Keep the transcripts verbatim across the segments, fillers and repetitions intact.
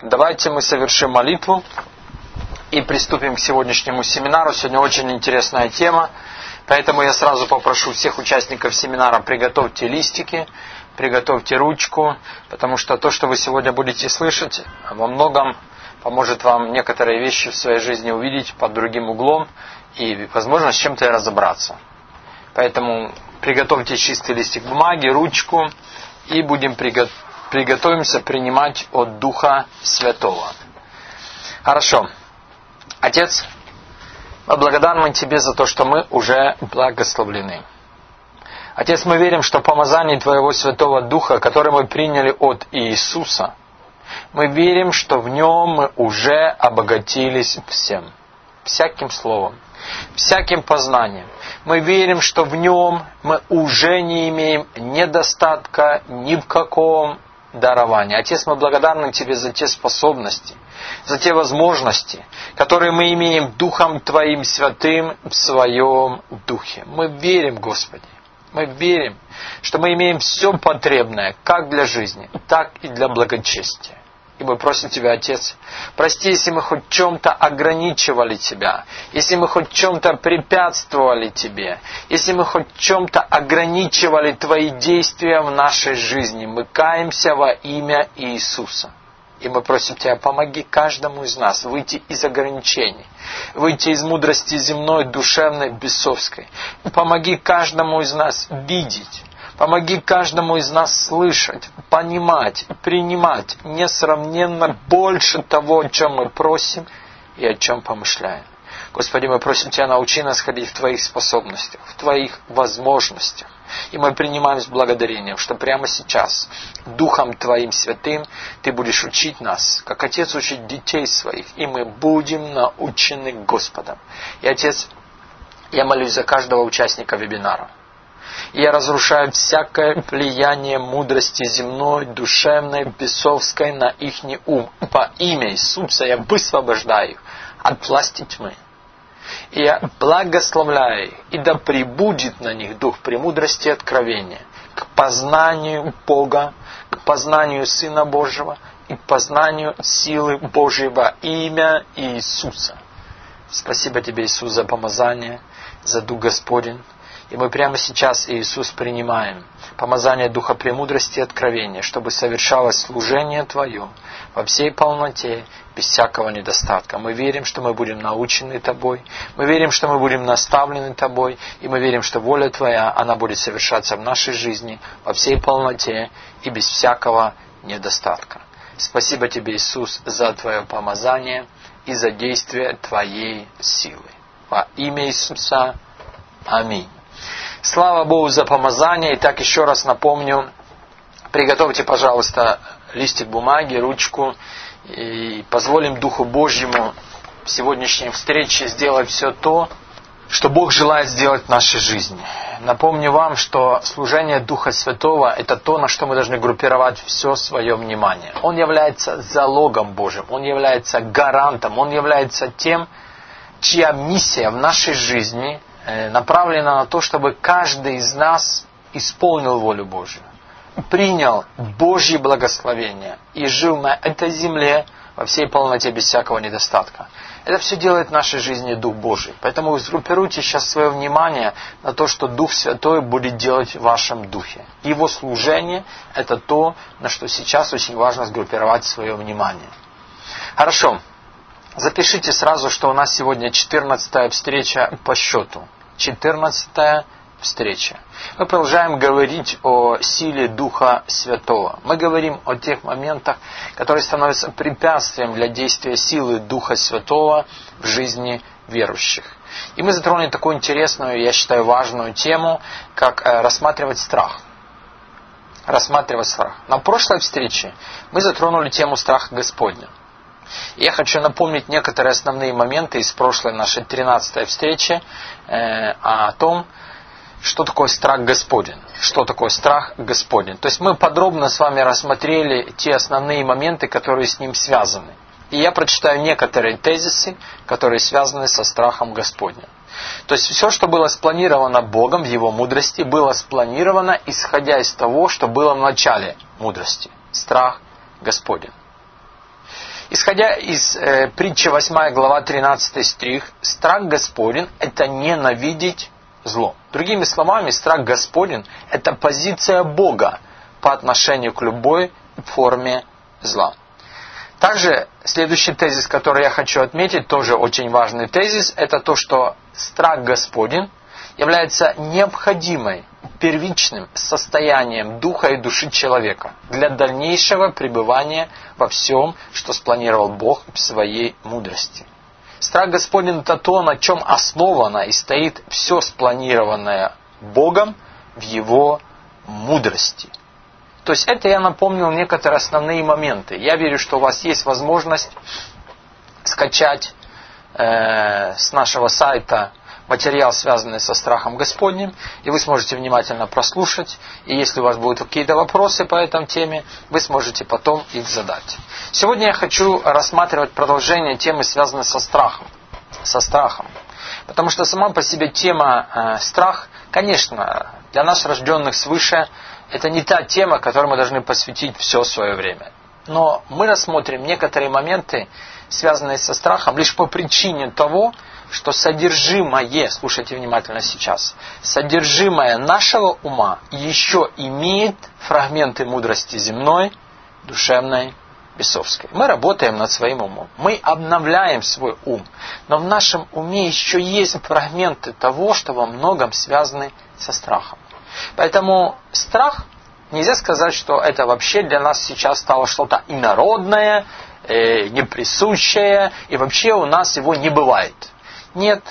Давайте мы совершим молитву и приступим к сегодняшнему семинару. Сегодня очень интересная тема, поэтому я сразу попрошу всех участников семинара: приготовьте листики, приготовьте ручку, потому что то, что вы сегодня будете слышать, во многом поможет вам некоторые вещи в своей жизни увидеть под другим углом и, возможно, с чем-то и разобраться. Поэтому приготовьте чистый листик бумаги, ручку, и будем приготовить. Приготовимся принимать от Духа Святого. Хорошо. Отец, мы благодарны Тебе за то, что мы уже благословлены. Отец, мы верим, что помазание Твоего Святого Духа, которое мы приняли от Иисуса, мы верим, что в Нем мы уже обогатились всем, всяким словом, всяким познанием. Мы верим, что в Нем мы уже не имеем недостатка ни в каком дарование. Отец, мы благодарны Тебе за те способности, за те возможности, которые мы имеем Духом Твоим Святым в Своем Духе. Мы верим, Господи, мы верим, что мы имеем все потребное, как для жизни, так и для благочестия. И мы просим Тебя, Отец, прости, если мы хоть в чем-то ограничивали Тебя, если мы хоть в чем-то препятствовали Тебе, если мы хоть в чем-то ограничивали Твои действия в нашей жизни. Мы каемся во имя Иисуса. И мы просим Тебя, помоги каждому из нас выйти из ограничений, выйти из мудрости земной, душевной, бесовской. Помоги каждому из нас видеть. Помоги каждому из нас слышать, понимать, принимать несравненно больше того, о чем мы просим и о чем помышляем. Господи, мы просим Тебя, научи нас ходить в Твоих способностях, в Твоих возможностях. И мы принимаем с благодарением, что прямо сейчас Духом Твоим Святым Ты будешь учить нас, как Отец учит детей своих, и мы будем научены Господом. И, Отец, я молюсь за каждого участника вебинара. И я разрушаю всякое влияние мудрости земной, душевной, бесовской на ихний ум. По имя Иисуса я высвобождаю их от власти тьмы. И я благословляю их, и да пребудет на них дух премудрости и откровения к познанию Бога, к познанию Сына Божьего и к познанию силы Божьей во имя Иисуса. Спасибо Тебе, Иисус, за помазание, за Дух Господень. И мы прямо сейчас, Иисус, принимаем помазание Духа премудрости и откровения, чтобы совершалось служение Твое во всей полноте, без всякого недостатка. Мы верим, что мы будем научены Тобой, мы верим, что мы будем наставлены Тобой, и мы верим, что воля Твоя, она будет совершаться в нашей жизни во всей полноте и без всякого недостатка. Спасибо Тебе, Иисус, за Твое помазание и за действие Твоей силы. Во имя Иисуса. Аминь. Слава Богу за помазание. Итак, еще раз напомню, приготовьте, пожалуйста, листик бумаги, ручку, и позволим Духу Божьему в сегодняшней встрече сделать все то, что Бог желает сделать в нашей жизни. Напомню вам, что служение Духа Святого – это то, на что мы должны группировать все свое внимание. Он является залогом Божьим, Он является гарантом, Он является тем, чья миссия в нашей жизни – направлена на то, чтобы каждый из нас исполнил волю Божью, принял Божье благословение и жил на этой земле во всей полноте без всякого недостатка. Это все делает в нашей жизни Дух Божий. Поэтому вы сгруппируйте сейчас свое внимание на то, что Дух Святой будет делать в вашем духе. Его служение – это то, на что сейчас очень важно сгруппировать свое внимание. Хорошо. Запишите сразу, что у нас сегодня четырнадцатая встреча по счету. четырнадцатая встреча. Мы продолжаем говорить о силе Духа Святого. Мы говорим о тех моментах, которые становятся препятствием для действия силы Духа Святого в жизни верующих. И мы затронули такую интересную, я считаю, важную тему, как рассматривать страх. Рассматривать страх. На прошлой встрече мы затронули тему страха Господня. Я хочу напомнить некоторые основные моменты из прошлой нашей тринадцатой встречи э, о том, что такое страх Господень. Что такое страх Господень. То есть мы подробно с вами рассмотрели те основные моменты, которые с ним связаны. И я прочитаю некоторые тезисы, которые связаны со страхом Господним. То есть все, что было спланировано Богом в Его мудрости, было спланировано, исходя из того, что было в начале мудрости. Страх Господень. исходя из э, притчи восьмая глава тринадцатый стих, страх Господень – это ненавидеть зло. Другими словами, страх Господень – это позиция Бога по отношению к любой форме зла. Также следующий тезис, который я хочу отметить, тоже очень важный тезис, это то, что страх Господень является необходимой, первичным состоянием духа и души человека для дальнейшего пребывания во всем, что спланировал Бог в своей мудрости. Страх Господень – это то, на чем основано и стоит все спланированное Богом в Его мудрости. То есть это я напомнил некоторые основные моменты. Я верю, что у вас есть возможность скачать э, с нашего сайта материал, связанный со страхом Господним, и вы сможете внимательно прослушать, и если у вас будут какие-то вопросы по этой теме, вы сможете потом их задать. Сегодня я хочу рассматривать продолжение темы, связанной со страхом. Со страхом. Потому что сама по себе тема э, страх, конечно, для нас, рожденных свыше, это не та тема, которой мы должны посвятить все свое время. Но мы рассмотрим некоторые моменты, связанные со страхом, лишь по причине того, что содержимое, слушайте внимательно сейчас, содержимое нашего ума еще имеет фрагменты мудрости земной, душевной, бесовской. Мы работаем над своим умом, мы обновляем свой ум, но в нашем уме еще есть фрагменты того, что во многом связаны со страхом. Поэтому страх, нельзя сказать, что это вообще для нас сейчас стало что-то инородное, э, неприсущее, и вообще у нас его не бывает. Нет.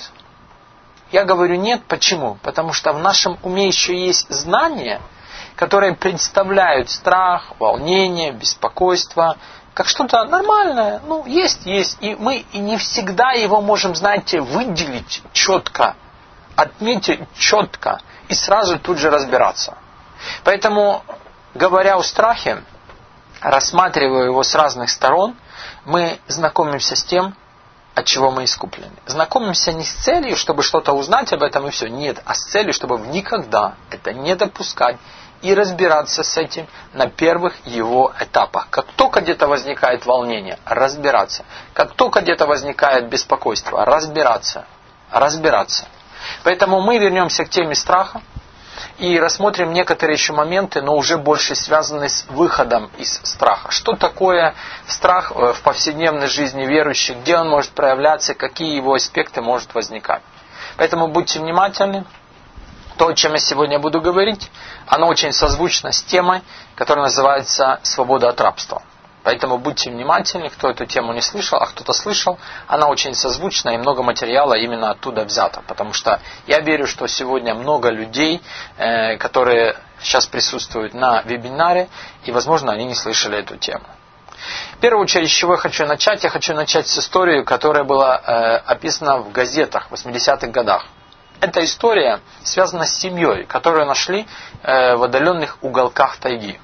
Я говорю нет, почему? Потому что в нашем уме еще есть знания, которые представляют страх, волнение, беспокойство, как что-то нормальное. Ну, есть, есть. И мы и не всегда его можем, знаете, выделить четко, отметить четко и сразу тут же разбираться. Поэтому, говоря о страхе, рассматривая его с разных сторон, мы знакомимся с тем, от чего мы искуплены. Знакомимся не с целью, чтобы что-то узнать об этом и все. Нет, а с целью, чтобы никогда это не допускать и разбираться с этим на первых его этапах. Как только где-то возникает волнение, разбираться. Как только где-то возникает беспокойство, разбираться. Разбираться. Поэтому мы вернемся к теме страха и рассмотрим некоторые еще моменты, но уже больше связанные с выходом из страха. Что такое страх в повседневной жизни верующих, где он может проявляться, какие его аспекты могут возникать. Поэтому будьте внимательны. То, о чем я сегодня буду говорить, оно очень созвучно с темой, которая называется «Свобода от рабства». Поэтому будьте внимательны, кто эту тему не слышал, а кто-то слышал, она очень созвучна и много материала именно оттуда взято. Потому что я верю, что сегодня много людей, э, которые сейчас присутствуют на вебинаре, и, возможно, они не слышали эту тему. В первую очередь, с чего я хочу начать? Я хочу начать с истории, которая была э, описана в газетах в восьмидесятых годах. Эта история связана с семьей, которую нашли э, в отдаленных уголках тайги.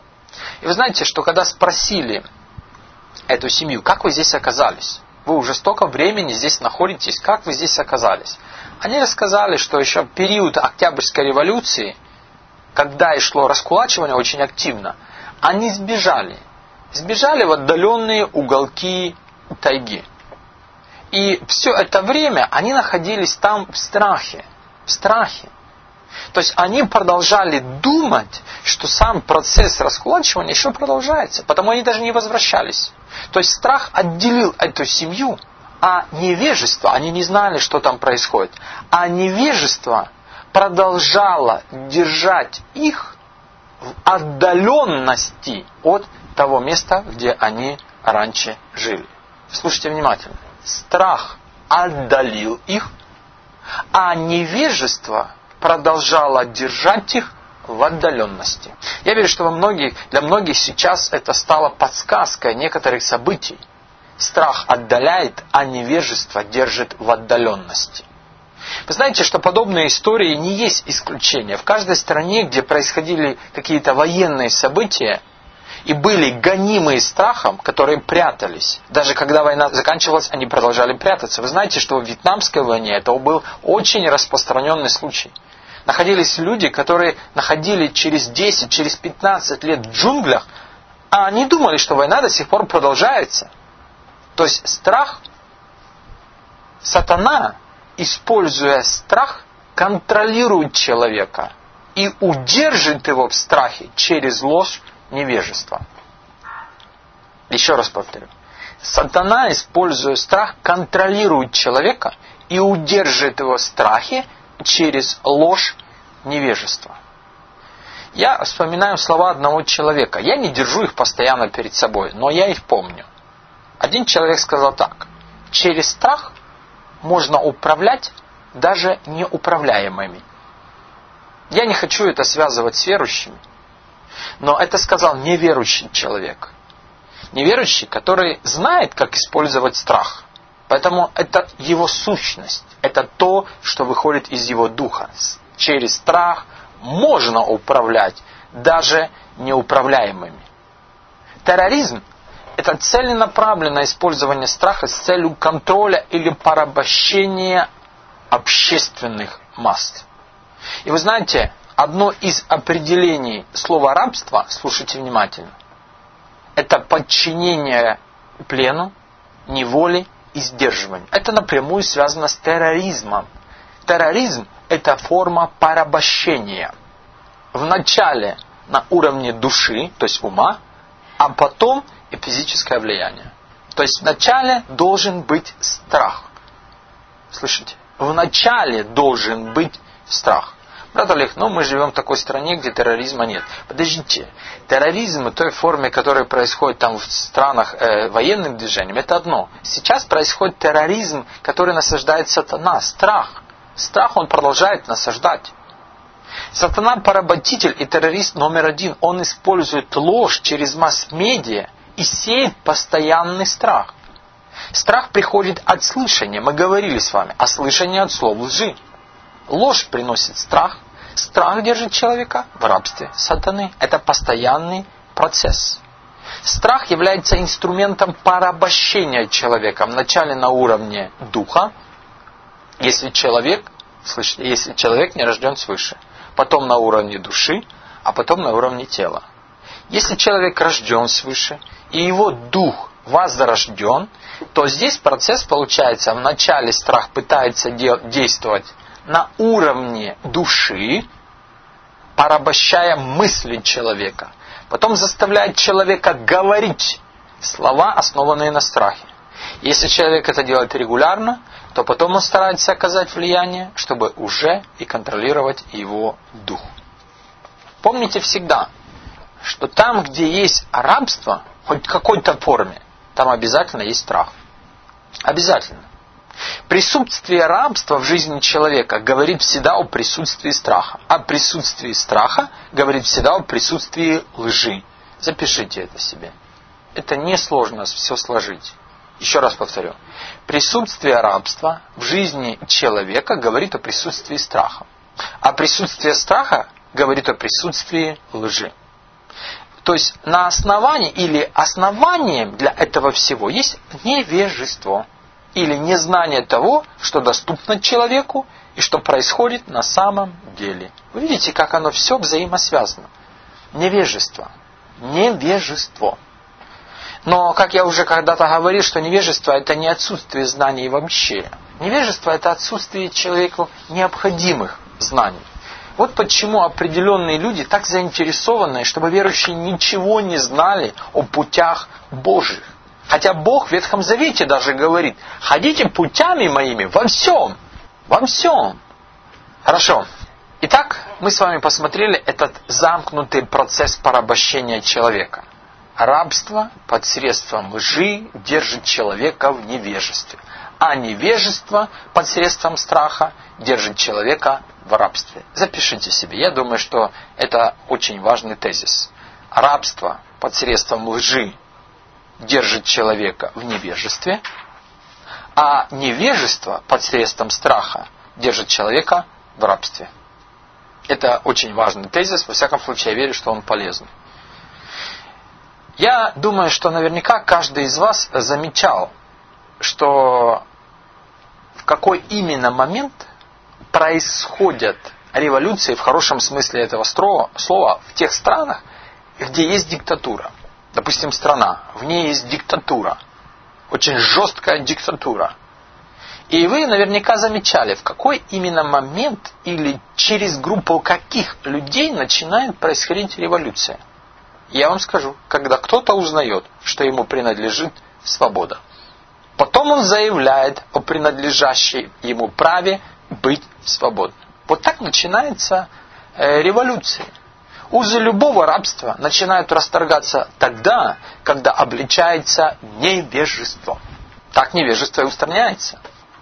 И вы знаете, что когда спросили эту семью, как вы здесь оказались? Вы уже столько времени здесь находитесь, как вы здесь оказались? Они рассказали, что еще в период Октябрьской революции, когда и шло раскулачивание очень активно, они сбежали. Сбежали в отдаленные уголки тайги. И все это время они находились там в страхе. В страхе. То есть они продолжали думать, что сам процесс раскулачивания еще продолжается. Потому они даже не возвращались. То есть страх отделил эту семью, а невежество, они не знали, что там происходит, а невежество продолжало держать их в отдаленности от того места, где они раньше жили. Слушайте внимательно. Страх отдалил их, а невежество продолжало держать их в отдаленности. Я верю, что во многих, для многих сейчас это стало подсказкой некоторых событий. Страх отдаляет, а невежество держит в отдаленности. Вы знаете, что подобные истории не есть исключение. В каждой стране, где происходили какие-то военные события, и были гонимые страхом, которые прятались. Даже когда война заканчивалась, они продолжали прятаться. Вы знаете, что в Вьетнамской войне это был очень распространенный случай. Находились люди, которые находили через десять, через пятнадцать лет в джунглях, а они думали, что война до сих пор продолжается. То есть страх, сатана, используя страх, контролирует человека и удержит его в страхе через ложь, невежество. Еще раз повторю. Сатана, используя страх, контролирует человека и удержит его в страхе через ложь, невежество. Я вспоминаю слова одного человека. Я не держу их постоянно перед собой, но я их помню. Один человек сказал так: через страх можно управлять даже неуправляемыми. Я не хочу это связывать с верующими, но это сказал неверующий человек. Неверующий, который знает, как использовать страх. Поэтому это его сущность. Это то, что выходит из его духа. Через страх можно управлять даже неуправляемыми. Терроризм – это целенаправленное использование страха с целью контроля или порабощения общественных масс. И вы знаете, одно из определений слова рабство, слушайте внимательно, это подчинение плену, неволе и сдерживанию. Это напрямую связано с терроризмом. Терроризм – это форма порабощения. Вначале на уровне души, то есть ума, а потом и физическое влияние. То есть вначале должен быть страх. Слышите? Вначале должен быть страх. Брат Олег, ну мы живем в такой стране, где терроризма нет. Подождите, терроризм в той форме, которая происходит там в странах э, военным движением, это одно. Сейчас происходит терроризм, который насаждает сатана, страх. Страх он продолжает насаждать. Сатана поработитель и террорист номер один. Он использует ложь через масс-медиа и сеет постоянный страх. Страх приходит от слышания. Мы говорили с вами о слышании от слов лжи. Ложь приносит страх. Страх держит человека в рабстве сатаны. Это постоянный процесс. Страх является инструментом порабощения человека. Вначале на уровне духа, если человек, слышите, если человек не рожден свыше. Потом на уровне души, а потом на уровне тела. Если человек рожден свыше, и его дух возрожден, то здесь процесс получается: вначале страх пытается действовать на уровне души, порабощая мысли человека. Потом заставляет человека говорить слова, основанные на страхе. Если человек это делает регулярно, то потом он старается оказать влияние, чтобы уже и контролировать его дух. Помните всегда, что там, где есть рабство, хоть в какой-то форме, там обязательно есть страх. Обязательно. Присутствие рабства в жизни человека говорит всегда о присутствии страха. А присутствие страха говорит всегда о присутствии лжи. Запишите это себе. Это несложно все сложить. Еще раз повторю. Присутствие рабства в жизни человека говорит о присутствии страха. А присутствие страха говорит о присутствии лжи. То есть на основании или основанием для этого всего есть невежество. Или незнание того, что доступно человеку и что происходит на самом деле. Вы видите, как оно все взаимосвязано. Невежество. Невежество. Но, как я уже когда-то говорил, что невежество – это не отсутствие знаний вообще. Невежество – это отсутствие человеку необходимых знаний. Вот почему определенные люди так заинтересованы, чтобы верующие ничего не знали о путях Божьих. Хотя Бог в Ветхом Завете даже говорит: ходите путями моими во всем. Во всем. Хорошо. Итак, мы с вами посмотрели этот замкнутый процесс порабощения человека. Рабство под средством лжи держит человека в невежестве. А невежество под средством страха держит человека в рабстве. Запишите себе. Я думаю, что это очень важный тезис. Рабство под средством лжи держит человека в невежестве, а невежество под средством страха держит человека в рабстве. Это очень важный тезис, во всяком случае, я верю, что он полезный. Я думаю, что наверняка каждый из вас замечал, что в какой именно момент происходят революции в хорошем смысле этого слова в тех странах, где есть диктатура. Допустим, страна, в ней есть диктатура. очень жесткая диктатура. И вы наверняка замечали, в какой именно момент или через группу каких людей начинает происходить революция. Я вам скажу, когда кто-то узнает, что ему принадлежит свобода. Потом он заявляет о принадлежащей ему праве быть свободным. Вот так начинается э, революция. Узы любого рабства начинают расторгаться тогда, когда обличается невежество. Так невежество и устраняется.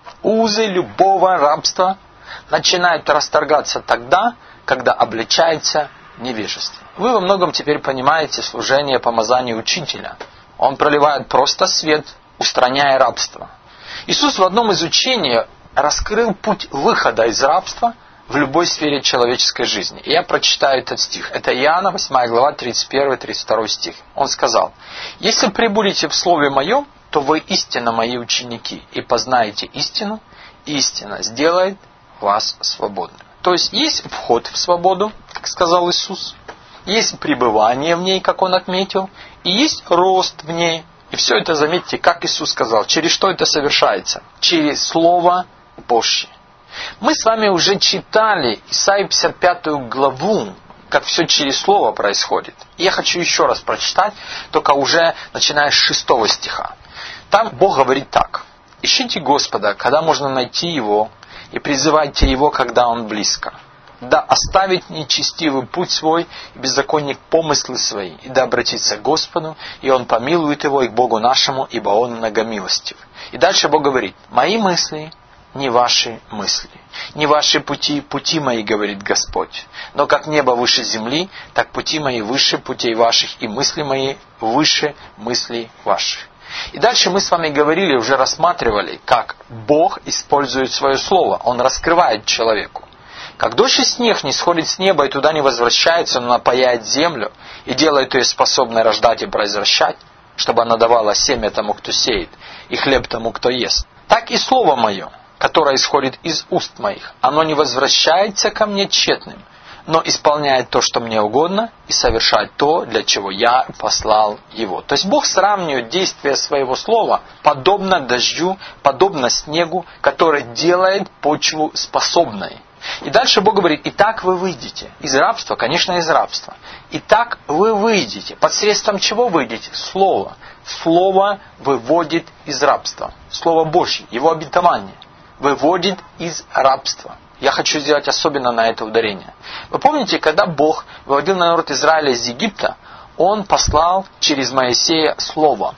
Узы любого рабства начинают расторгаться тогда, когда обличается невежество. Вы во многом теперь понимаете служение помазания учителя. Он проливает просто свет, устраняя рабство. Иисус в одном из учений раскрыл путь выхода из рабства в любой сфере человеческой жизни. И я прочитаю этот стих. Это Иоанна, восьмая глава, тридцать первый тридцать второй стих. Он сказал: «Если пребудете в Слове Моем, то вы истинно Мои ученики, и познаете истину, и истина сделает вас свободными». То есть, есть вход в свободу, как сказал Иисус, есть пребывание в ней, как Он отметил, и есть рост в ней. И все это, заметьте, как Иисус сказал, через что это совершается? Через Слово Божье. Мы с вами уже читали Исаию пятьдесят пятую главу, как все через Слово происходит. И я хочу еще раз прочитать, только уже начиная с шестого стиха. Там Бог говорит так: «Ищите Господа, когда можно найти Его, и призывайте Его, когда Он близко. Да оставит нечестивый путь свой, и беззаконник помыслы свои, и да обратится к Господу, и Он помилует его и к Богу нашему, ибо Он многомилостив». И дальше Бог говорит: «Мои мысли не ваши мысли, не ваши пути, пути мои, говорит Господь. Но как небо выше земли, так пути мои выше путей ваших, и мысли мои выше мыслей ваших». И дальше мы с вами говорили, уже рассматривали, как Бог использует свое слово. Он раскрывает человеку. Как дождь и снег не сходит с неба и туда не возвращается, но напаяет землю и делает ее способной рождать и произвращать, чтобы она давала семя тому, кто сеет, и хлеб тому, кто ест. Так и слово мое, которое исходит из уст моих, оно не возвращается ко мне тщетным, но исполняет то, что мне угодно, и совершает то, для чего я послал его. То есть Бог сравнивает действие своего слова подобно дождю, подобно снегу, который делает почву способной. И дальше Бог говорит: «Итак вы выйдете из рабства», конечно, из рабства. «Итак вы выйдете». Посредством чего выйдете? Слово. Слово выводит из рабства. Слово Божье, Его обетование, выводит из рабства. Я хочу сделать особенно на это ударение. Вы помните, когда Бог выводил народ Израиля из Египта, Он послал через Моисея Слово.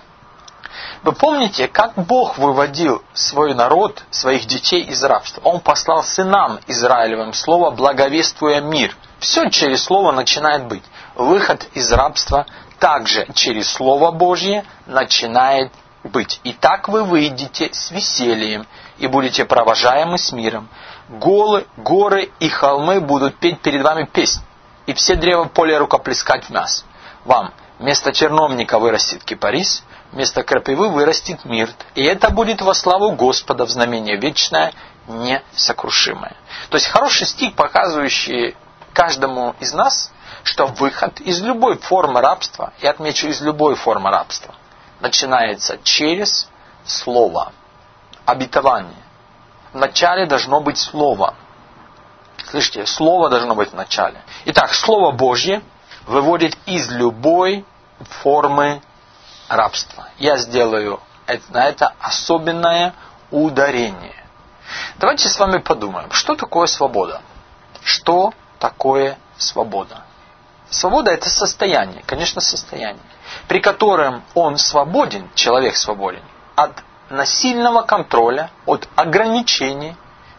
Вы помните, как Бог выводил свой народ, своих детей из рабства? Он послал сынам Израилевым Слово, благовествуя мир. Все через Слово начинает быть. Выход из рабства также через Слово Божье начинает быть. «Итак вы выйдете с весельем и будете провожаемы с миром. Голы, горы и холмы будут петь перед вами песнь, и все древа поля рукоплескать в нас. Вам вместо черновника вырастет кипарис, вместо крапивы вырастет мирт, и это будет во славу Господа, в знамение вечное, несокрушимое». То есть хороший стих, показывающий каждому из нас, что выход из любой формы рабства, я отмечу, из любой формы рабства, начинается через Слово, обетование. Вначале должно быть Слово. Слышите, Слово должно быть в начале. Итак, Слово Божье выводит из любой формы рабства. Я сделаю на это особенное ударение. Давайте с вами подумаем, что такое свобода? Что такое свобода? Свобода – это состояние, конечно, состояние, при котором он свободен, человек свободен, от насильного контроля, от ограничений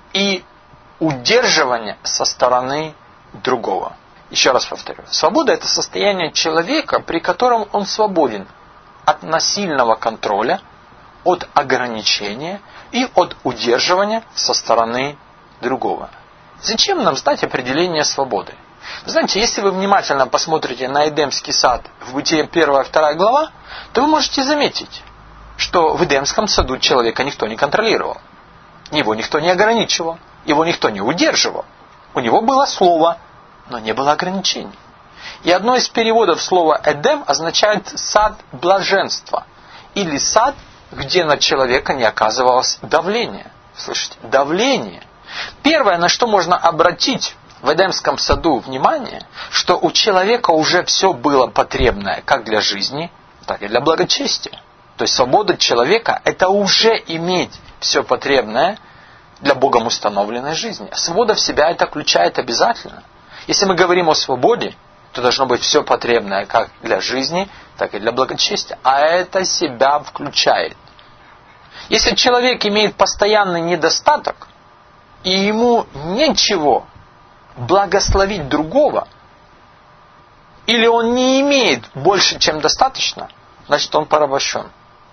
и удерживания со стороны другого. Еще раз повторю. Свобода – это состояние человека, при котором он свободен от насильного контроля, от ограничения и от удерживания со стороны другого. Зачем нам знать определение свободы? Вы знаете, если вы внимательно посмотрите на Эдемский сад в Бытие первая вторая глава, то вы можете заметить, что в Эдемском саду человека никто не контролировал. Его никто не ограничивал, его никто не удерживал. У него было слово, но не было ограничений. И одно из переводов слова «Эдем» означает «сад блаженства» или «сад где на человека не оказывалось давления. Слышите? Давление. Первое, на что можно обратить в Эдемском саду внимание, что у человека уже все было потребное как для жизни, так и для благочестия. То есть свобода человека – это уже иметь все потребное для Богом установленной жизни. Свобода в себя это включает обязательно. Если мы говорим о свободе, то должно быть все потребное как для жизни, так и для благочестия. А это себя включает. Если человек имеет постоянный недостаток, и ему нечего благословить другого, или он не имеет больше, чем достаточно, значит он порабощен.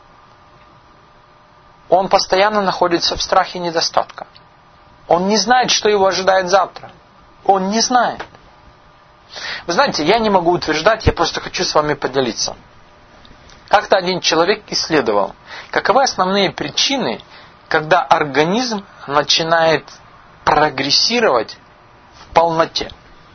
Он постоянно находится в страхе недостатка. Он не знает, что его ожидает завтра. Он не знает. Вы знаете, я не могу утверждать, я просто хочу с вами поделиться. Как-то один человек исследовал, каковы основные причины, когда организм начинает прогрессировать в полноте.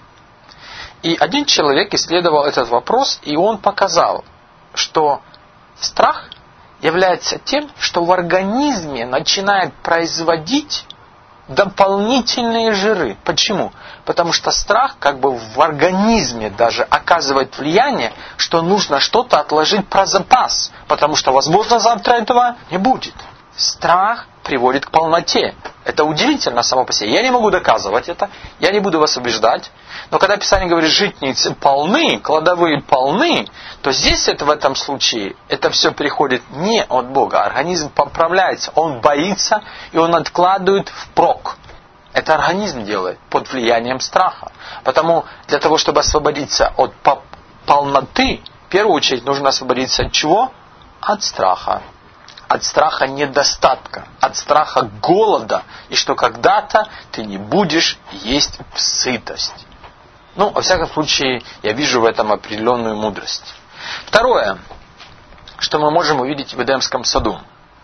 И один человек исследовал этот вопрос, и он показал, что страх является тем, что в организме начинает производить дополнительные жиры. Почему? Потому что страх как бы в организме даже оказывает влияние, что нужно что-то отложить про запас, потому что, возможно, завтра этого не будет. Страх приводит к полноте. Это удивительно само по себе. Я не могу доказывать это, я не буду вас убеждать. Но когда Писание говорит, житницы полны, кладовые полны, то здесь это в этом случае, это все приходит не от Бога. Организм поправляется, он боится, и он откладывает впрок. Это организм делает под влиянием страха. Потому для того, чтобы освободиться от полноты, в первую очередь нужно освободиться от чего? От страха. От страха недостатка, от страха голода, и что когда-то ты не будешь есть в сытость. Ну, во всяком случае, я вижу в этом определенную мудрость. Второе, что мы можем увидеть в Эдемском саду.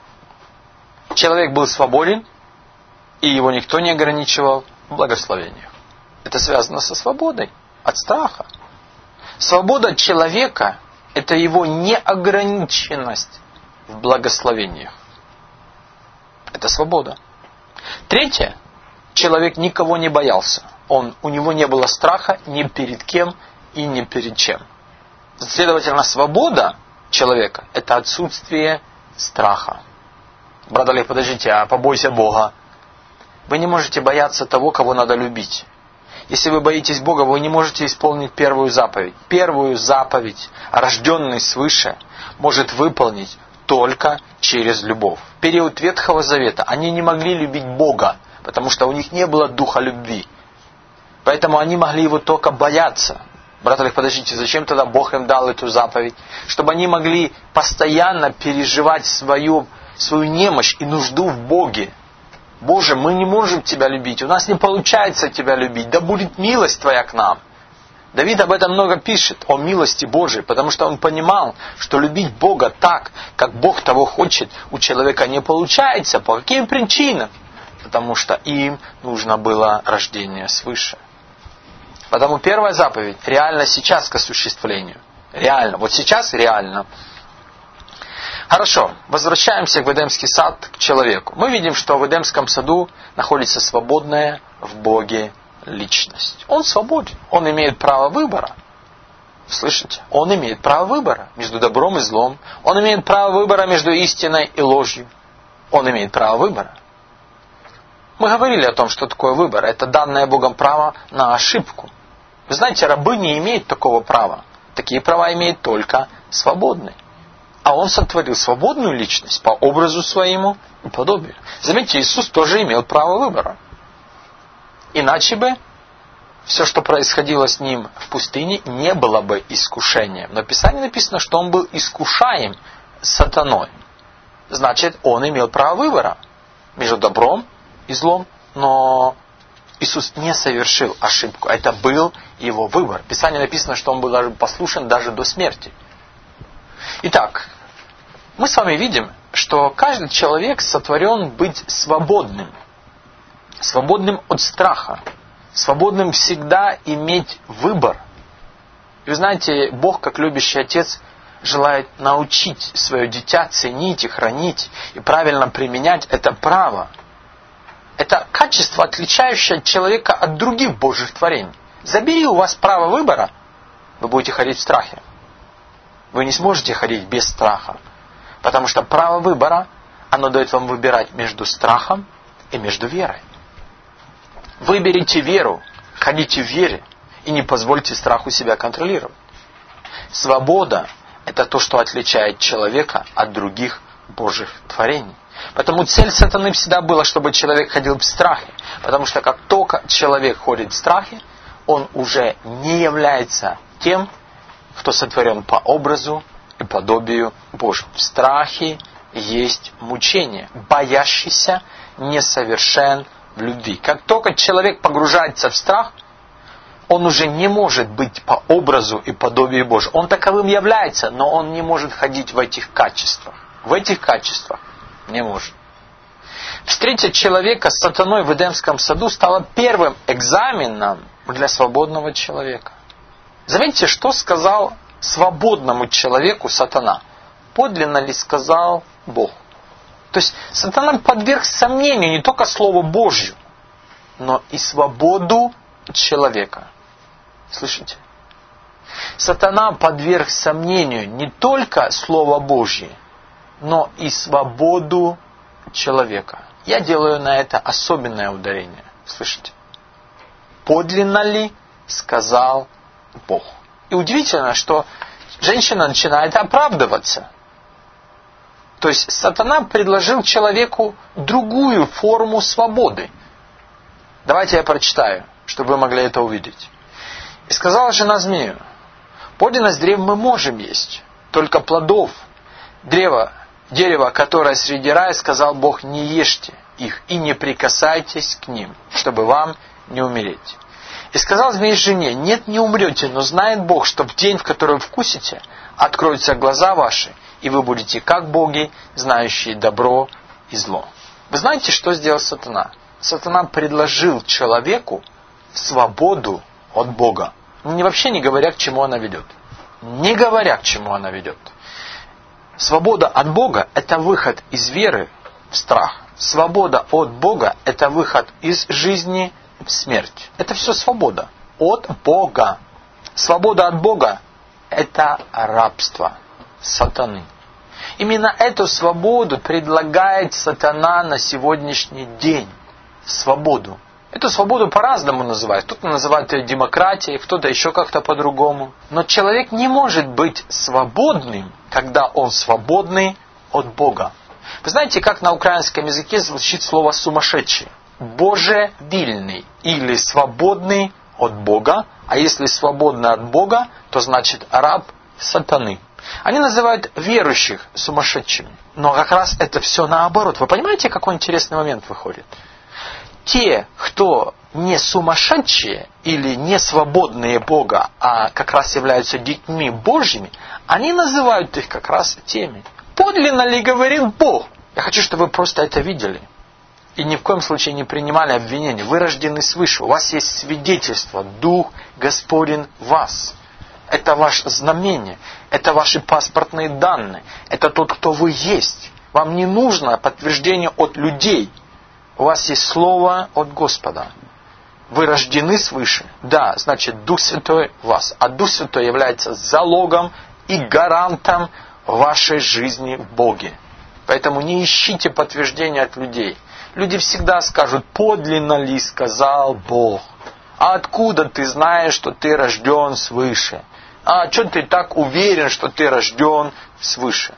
Человек был свободен, и его никто не ограничивал в благословениях. Это связано со свободой от страха. Свобода человека – это его неограниченность в благословениях. Это свобода. Третье. Человек никого не боялся. Он, у него не было страха ни перед кем и ни перед чем. Следовательно, свобода человека – это отсутствие страха. Брат Олег, подождите, а побойся Бога. Вы не можете бояться того, кого надо любить. Если вы боитесь Бога, вы не можете исполнить первую заповедь. Первую заповедь, рожденный свыше, может выполнить только через любовь. В период Ветхого Завета они не могли любить Бога, потому что у них не было духа любви. Поэтому они могли его только бояться. Брат Олег, подождите, зачем тогда Бог им дал эту заповедь? Чтобы они могли постоянно переживать свою, свою немощь и нужду в Боге. Боже, мы не можем Тебя любить, у нас не получается Тебя любить, да будет милость Твоя к нам. Давид об этом много пишет, о милости Божией, потому что он понимал, что любить Бога так, как Бог того хочет, у человека не получается. По каким причинам? Потому что им нужно было рождение свыше. Потому первая заповедь реально сейчас к осуществлению. Реально. Вот сейчас реально. Хорошо. Возвращаемся в Эдемский сад, к человеку. Мы видим, что в Эдемском саду находится свободная в Боге личность. Он свободен. Он имеет право выбора. Слышите? Он имеет право выбора между добром и злом. Он имеет право выбора между истиной и ложью. Он имеет право выбора. Мы говорили о том, что такое выбор. Это данное Богом право на ошибку. Вы знаете, рабы не имеют такого права. Такие права имеет только свободный. А Он сотворил свободную личность по образу своему и подобию. Заметьте, Иисус тоже имел право выбора. Иначе бы все, что происходило с Ним в пустыне, не было бы искушением. Но в Писании написано, что Он был искушаем сатаной. Значит, Он имел право выбора между добром и злом. Но Иисус не совершил ошибку. Это был Его выбор. В Писании написано, что Он был даже послушен даже до смерти. Итак, мы с вами видим, что каждый человек сотворен быть свободным. Свободным от страха. Свободным всегда иметь выбор. И вы знаете, Бог, как любящий Отец, желает научить свое дитя ценить и хранить, и правильно применять это право. Это качество, отличающее человека от других Божьих творений. Забери у вас право выбора, вы будете ходить в страхе. Вы не сможете ходить без страха. Потому что право выбора, оно дает вам выбирать между страхом и между верой. Выберите веру, ходите в вере и не позвольте страху себя контролировать. Свобода – это то, что отличает человека от других Божьих творений. Поэтому цель сатаны всегда была, чтобы человек ходил в страхе. Потому что как только человек ходит в страхе, он уже не является тем, кто сотворен по образу и подобию Божьему. В страхе есть мучение. Боящийся несовершен в любви. Как только человек погружается в страх, он уже не может быть по образу и подобию Божьему. Он таковым является, но он не может ходить в этих качествах. В этих качествах не может. Встретить человека с сатаной в Эдемском саду стало первым экзаменом для свободного человека. Заметьте, что сказал свободному человеку сатана. Подлинно ли сказал Бог? То есть сатана подверг сомнению не только Слову Божью, но и свободу человека. Слышите? Сатана подверг сомнению не только Слово Божье, но и свободу человека. Я делаю на это особенное ударение. Слышите? Подлинно ли сказал Бог? И удивительно, что женщина начинает оправдываться. То есть сатана предложил человеку другую форму свободы. Давайте я прочитаю, чтобы вы могли это увидеть. «И сказала жена змею: подлинно с древ мы можем есть, только плодов древа, дерева, которое среди рая, сказал Бог, не ешьте их и не прикасайтесь к ним, чтобы вам не умереть. И сказал змей жене: нет, не умрете, но знает Бог, что в день, в который вкусите, откроются глаза ваши, и вы будете как боги, знающие добро и зло». Вы знаете, что сделал сатана? Сатана предложил человеку свободу от Бога. Не вообще не говоря, к чему она ведет. Не говоря, к чему она ведет. Свобода от Бога – это выход из веры в страх. Свобода от Бога – это выход из жизни в смерть. Это все свобода от Бога. Свобода от Бога – это рабство сатаны. Именно эту свободу предлагает сатана на сегодняшний день. Свободу. Эту свободу по-разному называют. Кто-то называет ее демократией, кто-то еще как-то по-другому. Но человек не может быть свободным, когда он свободный от Бога. Вы знаете, как на украинском языке звучит слово «сумасшедший»? Божевильный или свободный от Бога. А если свободный от Бога, то значит раб сатаны. Они называют верующих сумасшедшими. Но как раз это все наоборот. Вы понимаете, какой интересный момент выходит? Те, кто не сумасшедшие или не свободные Бога, а как раз являются детьми Божьими, они называют их как раз теми. Подлинно ли говорит Бог? Я хочу, чтобы вы просто это видели. И ни в коем случае не принимали обвинения. Вы рождены свыше. У вас есть свидетельство. Дух Господень в вас. Это ваше знамение. Это ваши паспортные данные. Это тот, кто вы есть. Вам не нужно подтверждение от людей. У вас есть слово от Господа. Вы рождены свыше. Да, значит, Дух Святой в вас. А Дух Святой является залогом и гарантом вашей жизни в Боге. Поэтому не ищите подтверждения от людей. Люди всегда скажут: подлинно ли сказал Бог? А откуда ты знаешь, что ты рожден свыше? А что ты так уверен, что ты рожден свыше?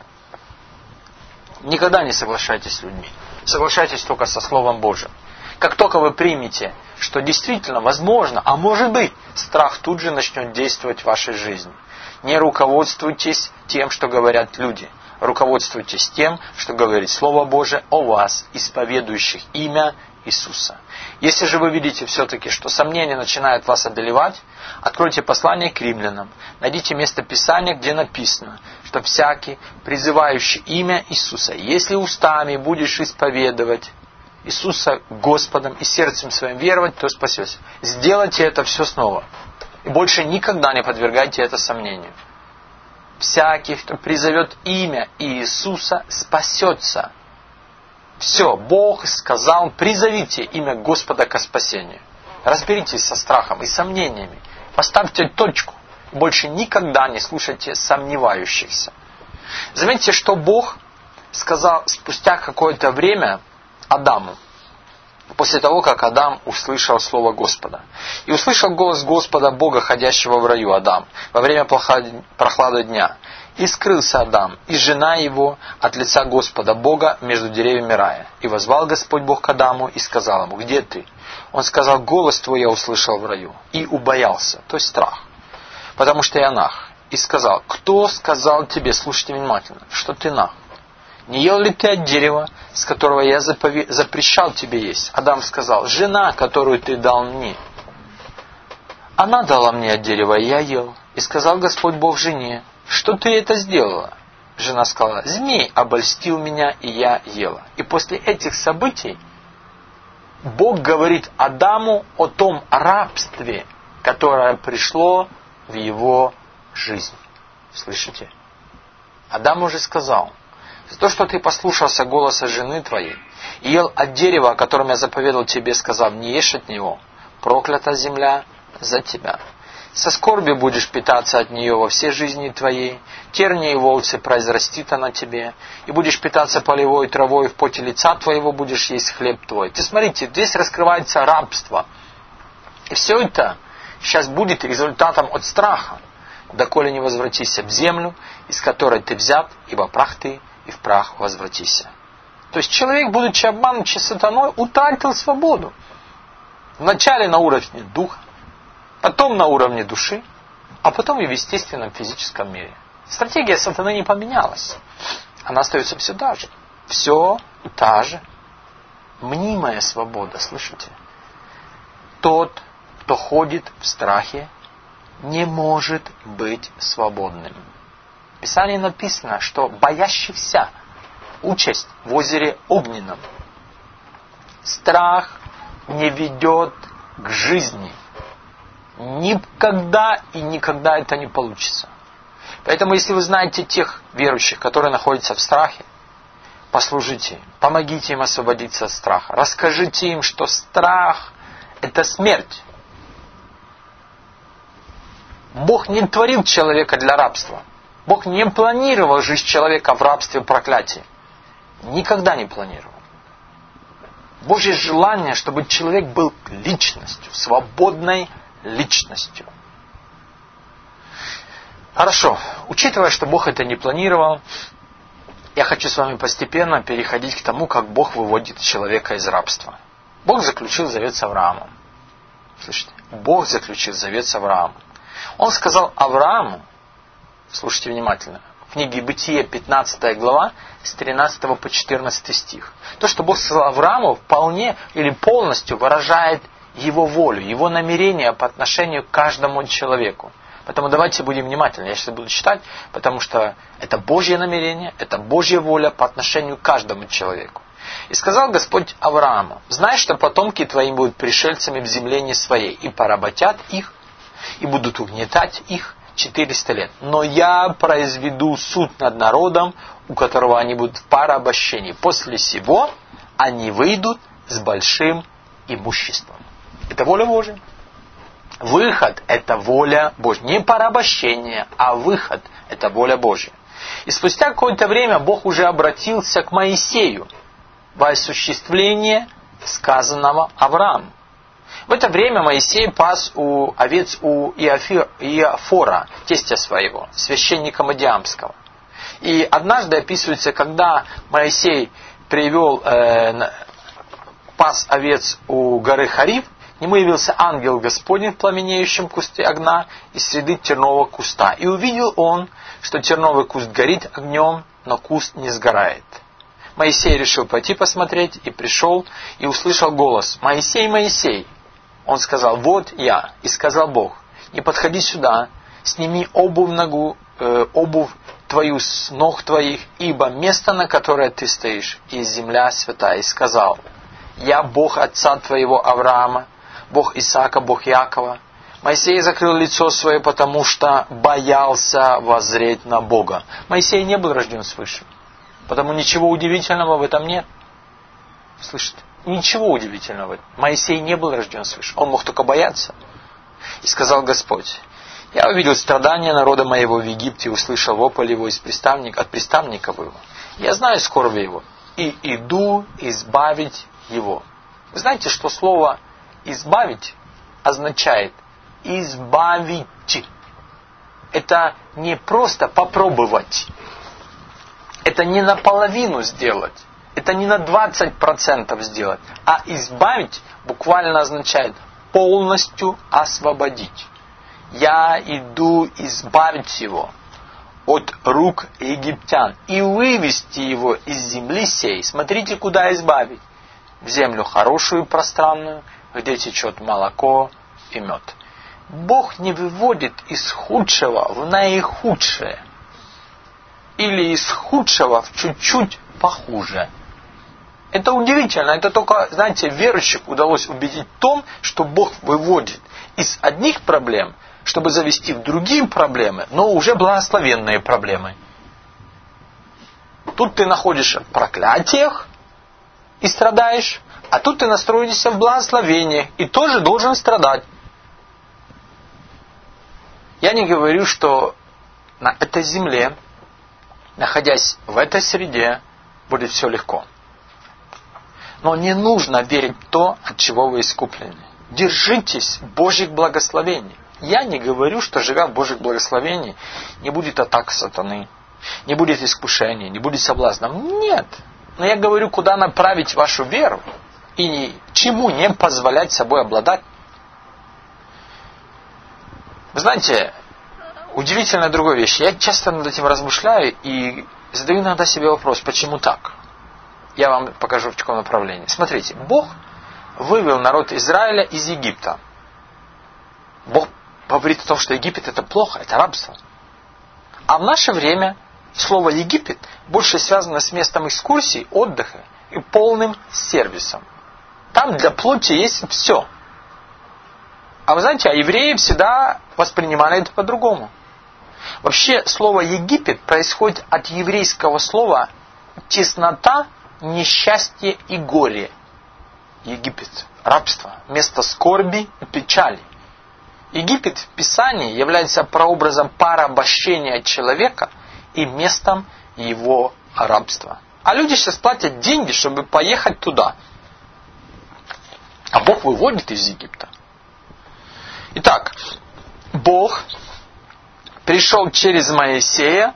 Никогда не соглашайтесь с людьми. Соглашайтесь только со Словом Божьим. Как только вы примете, что действительно возможно, а может быть, страх тут же начнет действовать в вашей жизни. Не руководствуйтесь тем, что говорят люди. Руководствуйтесь тем, что говорит Слово Божие о вас, исповедующих имя Иисуса. Если же вы видите все-таки, что сомнения начинают вас одолевать, откройте послание к римлянам. Найдите место Писания, где написано, что всякий, призывающий имя Иисуса, если устами будешь исповедовать Иисуса Господом и сердцем своим веровать, то спасешься. Сделайте это все снова. И больше никогда не подвергайте это сомнению. всякий, кто призовет имя Иисуса, спасется. Все, Бог сказал, призовите имя Господа ко спасению. Разберитесь со страхом и сомнениями. Поставьте точку. Больше никогда не слушайте сомневающихся. Заметьте, что Бог сказал спустя какое-то время Адаму, после того, как Адам услышал слово Господа. И услышал голос Господа, Бога, ходящего в раю, Адам, во время прохлады дня. И скрылся Адам, и жена его от лица Господа, Бога, между деревьями рая. И воззвал Господь Бог к Адаму и сказал ему: где ты? Он сказал: голос твой я услышал в раю. И убоялся, то есть страх, потому что я наг. И сказал: кто сказал тебе, слушайте внимательно, что ты наг? Не ел ли ты от дерева, с которого я запове... запрещал тебе есть? Адам сказал: жена, которую ты дал мне. Она дала мне от дерева, и я ел. И сказал Господь Бог жене: что ты это сделала? Жена сказала: змей обольстил меня, и я ела. И после этих событий Бог говорит Адаму о том рабстве, которое пришло в его жизнь. Слышите? Адам уже сказал: за то, что ты послушался голоса жены твоей и ел от дерева, о котором я заповедал тебе, сказав: не ешь от него, проклята земля за тебя. Со скорбью будешь питаться от нее во всей жизни твоей, тернии и волцы произрастит она тебе, и будешь питаться полевой травой, в поте лица твоего будешь есть хлеб твой. Ты смотрите, здесь раскрывается рабство. И все это сейчас будет результатом от страха, доколе не возвратися в землю, из которой ты взят, ибо прах ты, и в прах возвратися. То есть человек, будучи обманутый сатаной, утратил свободу. Вначале на уровне духа, потом на уровне души, а потом и в естественном физическом мире. Стратегия сатаны не поменялась. Она остается все та же. Все та же. Мнимая свобода, слышите? Тот, кто ходит в страхе, не может быть свободным. В Писании написано, что боящийся участь в озере огненном. Страх не ведет к жизни. Никогда и никогда это не получится. Поэтому, если вы знаете тех верующих, которые находятся в страхе, послужите, помогите им освободиться от страха. Расскажите им, что страх – это смерть. Бог не творил человека для рабства. Бог не планировал жизнь человека в рабстве и проклятии. Никогда не планировал. Божье желание, чтобы человек был личностью, свободной личностью. Хорошо. Учитывая, что Бог это не планировал, я хочу с вами постепенно переходить к тому, как Бог выводит человека из рабства. Бог заключил завет с Авраамом. Слышите? Бог заключил завет с Авраамом. Он сказал Аврааму, слушайте внимательно, в книге Бытие, пятнадцатая глава, с тринадцатого по четырнадцатый стих. То, что Бог сказал Аврааму, вполне или полностью выражает его волю, его намерение по отношению к каждому человеку. Поэтому давайте будем внимательны. Я сейчас буду читать, потому что это Божье намерение, это Божья воля по отношению к каждому человеку. И сказал Господь Аврааму: знай, что потомки твои будут пришельцами в земле не своей, и поработят их, и будут угнетать их четыреста лет. Но я произведу суд над народом, у которого они будут в порабощении. После сего они выйдут с большим имуществом. Это воля Божья. Выход – это воля Божья. Не порабощение, а выход – это воля Божья. И спустя какое-то время Бог уже обратился к Моисею во осуществление сказанного Аврааму. В это время Моисей пас у овец у Иофи, Иофора, тестя своего, священника Мадиамского. И однажды описывается, когда Моисей привел, э, пас овец у горы Харив, к нему явился ангел Господень в пламенеющем кусте огня из среды тернового куста. И увидел он, что терновый куст горит огнем, но куст не сгорает. Моисей решил пойти посмотреть, и пришел, и услышал голос: «Моисей, Моисей!» Он сказал: «Вот я». И сказал Бог: «Не подходи сюда, сними обувь, ногу, э, обувь твою с ног твоих, ибо место, на которое ты стоишь, есть земля святая». И сказал: «Я Бог отца твоего Авраама, Бог Исаака, Бог Якова». Моисей закрыл лицо свое, потому что боялся воззреть на Бога. Моисей не был рожден свыше. Потому ничего удивительного в этом нет. Слышите? Ничего удивительного в этом. Моисей не был рожден свыше. Он мог только бояться. И сказал Господь: я увидел страдания народа моего в Египте, услышал вопль его из приставника, от приставников его. Я знаю скорби его, и иду избавить его. Вы знаете, что слово «избавить» означает «избавить». Это не просто попробовать. Это не наполовину сделать. Это не на двадцать процентов сделать. А избавить буквально означает полностью освободить. Я иду избавить его от рук египтян и вывести его из земли сей. Смотрите, куда избавить. В землю хорошую, пространную, где течет молоко и мед. Бог не выводит из худшего в наихудшее. Или из худшего в чуть-чуть похуже. Это удивительно. Это только, знаете, верующих удалось убедить в том, что Бог выводит из одних проблем, чтобы завести в другие проблемы, но уже благословенные проблемы. Тут ты находишься в проклятиях и страдаешь, а тут ты настроишься в благословениях и тоже должен страдать. Я не говорю, что на этой земле, находясь в этой среде, будет все легко. Но не нужно верить в то, от чего вы искуплены. Держитесь Божьих благословений. Я не говорю, что, живя в Божьих благословениях, не будет атак сатаны, не будет искушений, не будет соблазнов. Нет. Но я говорю, куда направить вашу веру и чему не позволять собой обладать. Вы знаете, удивительная другая вещь. Я часто над этим размышляю и задаю иногда себе вопрос, почему так? Я вам покажу, в каком направлении. Смотрите, Бог вывел народ Израиля из Египта. Бог говорит о том, что Египет это плохо, это рабство. А в наше время слово Египет больше связано с местом экскурсий, отдыха и полным сервисом. Там для плоти есть все. А вы знаете, а евреи всегда воспринимали это по-другому. Вообще слово Египет происходит от еврейского слова теснота, несчастье и горе. Египет, рабство, место скорби и печали. Египет в Писании является прообразом порабощения человека и местом его рабства. А люди сейчас платят деньги, чтобы поехать туда. А Бог выводит из Египта. Итак, Бог пришел через Моисея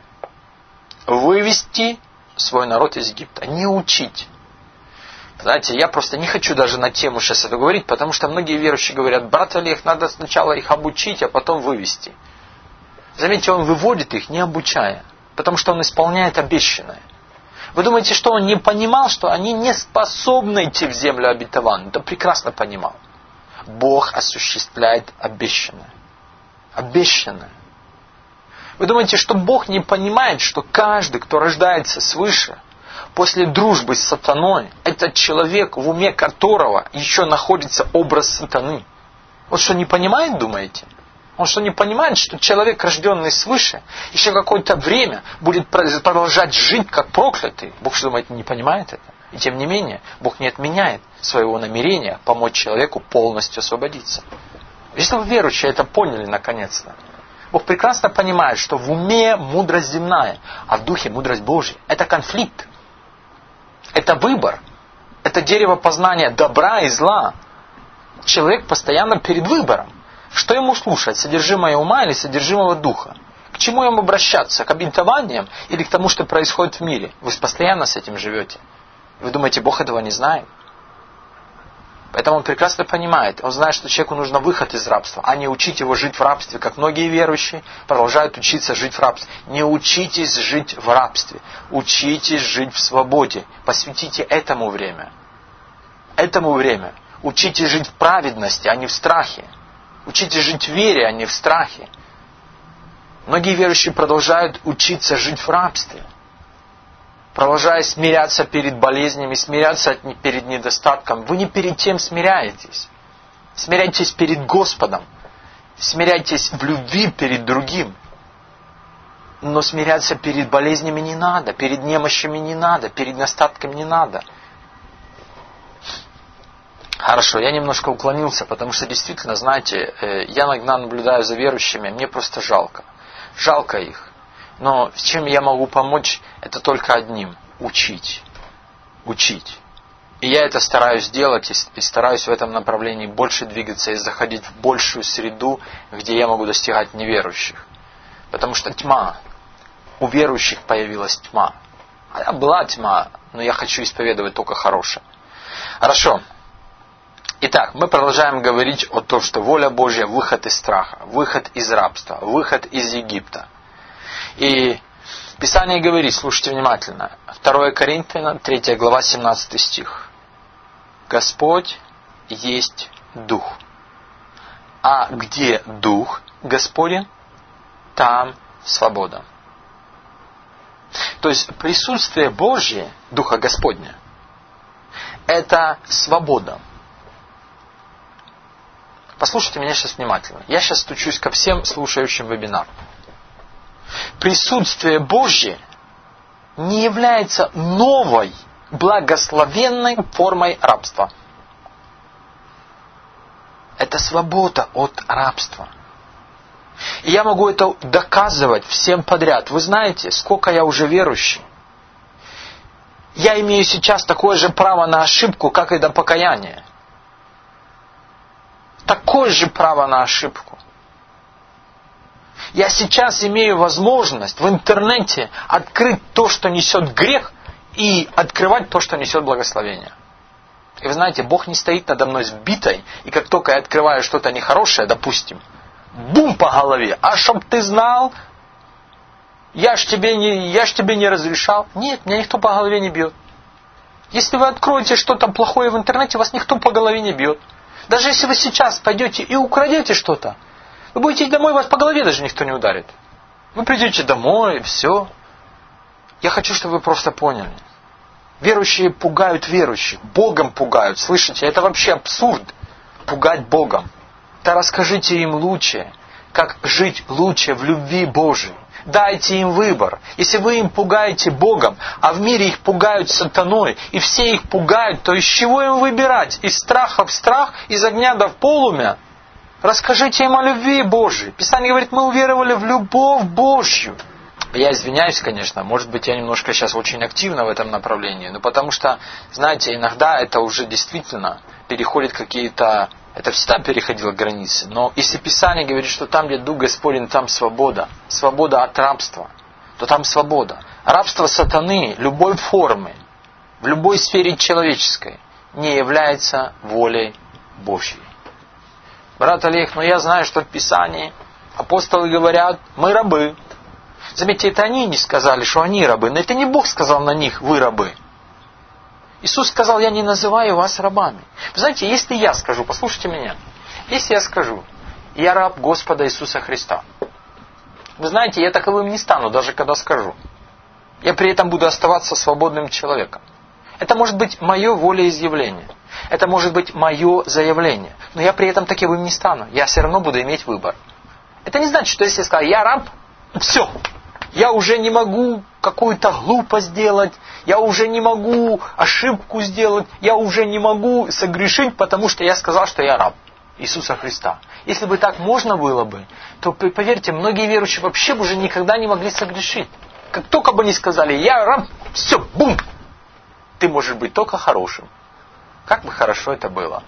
вывести свой народ из Египта. Не учить. Знаете, я просто не хочу даже на тему сейчас это говорить, потому что многие верующие говорят: брат Олег, надо сначала их обучить, а потом вывести. Заметьте, он выводит их, не обучая, потому что он исполняет обещанное. Вы думаете, что он не понимал, что они не способны идти в землю обетованную? Да прекрасно понимал. Бог осуществляет обещанное. Обещанное. Вы думаете, что Бог не понимает, что каждый, кто рождается свыше, после дружбы с сатаной, этот человек, в уме которого еще находится образ сатаны? Он что, не понимает, думаете? Он что, не понимает, что человек, рожденный свыше, еще какое-то время будет продолжать жить как проклятый? Бог что, думаете, не понимает это? И тем не менее, Бог не отменяет своего намерения помочь человеку полностью освободиться. Если вы верующие это поняли наконец-то, Бог прекрасно понимает, что в уме мудрость земная, а в духе мудрость Божья. Это конфликт. Это выбор. Это дерево познания добра и зла. Человек постоянно перед выбором. Что ему слушать? Содержимое ума или содержимого духа? К чему ему обращаться? К обетованиям или к тому, что происходит в мире? Вы постоянно с этим живете. Вы думаете, Бог этого не знает? Поэтому он прекрасно понимает. Он знает, что человеку нужно выход из рабства, а не учить его жить в рабстве, как многие верующие продолжают учиться жить в рабстве. Не учитесь жить в рабстве. Учитесь жить в свободе. Посвятите этому время. Этому время. Учитесь жить в праведности, а не в страхе. Учитесь жить в вере, а не в страхе. Многие верующие продолжают учиться жить в рабстве. Продолжая смиряться перед болезнями, смиряться перед недостатком. Вы не перед тем смиряетесь. Смиряйтесь перед Господом. Смиряйтесь в любви перед другим. Но смиряться перед болезнями не надо, перед немощами не надо, перед недостатками не надо. Хорошо, я немножко уклонился, потому что действительно, знаете, я иногда наблюдаю за верующими, мне просто жалко. Жалко их. Но с чем я могу помочь, это только одним. Учить. Учить. И я это стараюсь делать, и стараюсь в этом направлении больше двигаться и заходить в большую среду, где я могу достигать неверующих. Потому что тьма. У верующих появилась тьма. А была тьма, но я хочу исповедовать только хорошее. Хорошо. Итак, мы продолжаем говорить о том, что воля Божья – выход из страха, выход из рабства, выход из Египта. И Писание говорит, слушайте внимательно, второе Коринфянам, третья глава, семнадцатый стих. Господь есть Дух. А где Дух Господень, там свобода. То есть присутствие Божье, Духа Господня, это свобода. Послушайте меня сейчас внимательно. Я сейчас стучусь ко всем слушающим вебинар. Присутствие Божье не является новой, благословенной формой рабства. Это свобода от рабства. И я могу это доказывать всем подряд. Вы знаете, сколько я уже верующий. Я имею сейчас такое же право на ошибку, как и на покаяние. Такое же право на ошибку. Я сейчас имею возможность в интернете открыть то, что несет грех, и открывать то, что несет благословение. И вы знаете, Бог не стоит надо мной с битой, и как только я открываю что-то нехорошее, допустим, бум по голове, а чтоб ты знал, я ж тебе не, я ж тебе не разрешал. Нет, меня никто по голове не бьет. Если вы откроете что-то плохое в интернете, вас никто по голове не бьет. Даже если вы сейчас пойдете и украдете что-то, вы будете идти домой, вас по голове даже никто не ударит. Вы придете домой, и все. Я хочу, чтобы вы просто поняли. Верующие пугают верующих, Богом пугают. Слышите, это вообще абсурд. Пугать Богом. Да расскажите им лучше, как жить лучше в любви Божией. Дайте им выбор. Если вы им пугаете Богом, а в мире их пугают сатаной, и все их пугают, то из чего им выбирать? Из страха в страх, из огня до полумя? Расскажите им о любви Божией. Писание говорит, мы уверовали в любовь Божью. Я извиняюсь, конечно, может быть, я немножко сейчас очень активно в этом направлении, но потому что, знаете, иногда это уже действительно переходит какие-то... Это всегда переходило границы. Но если Писание говорит, что там, где Дух Господень, там свобода, свобода от рабства, то там свобода. Рабство сатаны любой формы, в любой сфере человеческой, не является волей Божьей. Брат Олег, но я знаю, что в Писании апостолы говорят, мы рабы. Заметьте, это они не сказали, что они рабы, но это не Бог сказал на них, вы рабы. Иисус сказал, я не называю вас рабами. Вы знаете, если я скажу, послушайте меня, если я скажу, я раб Господа Иисуса Христа, вы знаете, я таковым не стану, даже когда скажу. Я при этом буду оставаться свободным человеком. Это может быть мое волеизъявление. Это может быть мое заявление. Но я при этом таковым не стану. Я все равно буду иметь выбор. Это не значит, что если я скажу, я раб, все. Я уже не могу какую-то глупость сделать, я уже не могу ошибку сделать, я уже не могу согрешить, потому что я сказал, что я раб Иисуса Христа. Если бы так можно было бы, то, поверьте, многие верующие вообще бы уже никогда не могли согрешить. Как только бы они сказали, я раб, все, бум! Ты можешь быть только хорошим. Как бы хорошо это было.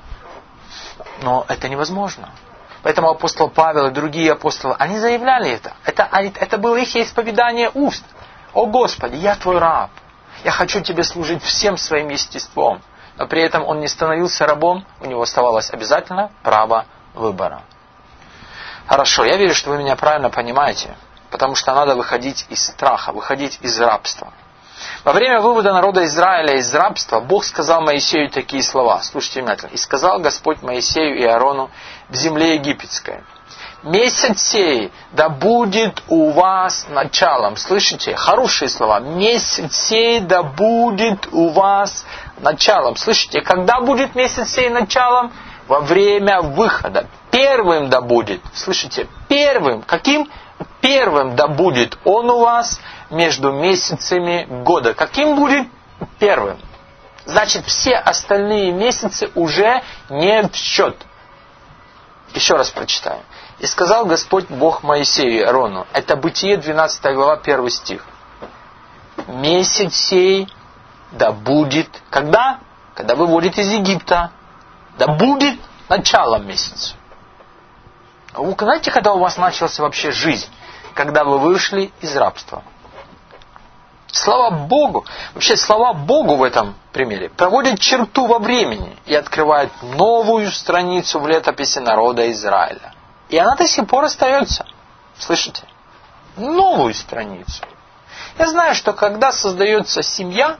Но это невозможно. Поэтому апостол Павел и другие апостолы, они заявляли это. Это, это было их исповедание уст. О Господи, я твой раб. Я хочу тебе служить всем своим естеством. Но при этом он не становился рабом, у него оставалось обязательно право выбора. Хорошо, я верю, что вы меня правильно понимаете. Потому что надо выходить из страха, выходить из рабства. Во время вывода народа Израиля из рабства Бог сказал Моисею такие слова. Слушайте внимательно. «И сказал Господь Моисею и Аарону в земле египетской: месяц сей да будет у вас началом». Слышите? Хорошие слова. «Месяц сей да будет у вас началом». Слышите? Когда будет месяц сей началом? Во время выхода. первым да будет. Слышите? Первым. Каким? Первым да будет он у вас между месяцами года. Каким будет? Первым. Значит, все остальные месяцы уже не в счет. Еще раз прочитаем. «И сказал Господь Бог Моисею и Аарону». Это Бытие, двенадцатая глава, первый стих. «Месяц сей да будет». Когда? Когда вы выводите из Египта. Да будет началом месяца. Вы знаете, когда у вас началась вообще жизнь? Когда вы вышли из рабства. Слава Богу, вообще слава Богу в этом примере, проводят черту во времени и открывают новую страницу в летописи народа Израиля. И она до сих пор остается. Слышите? Новую страницу. Я знаю, что когда создается семья,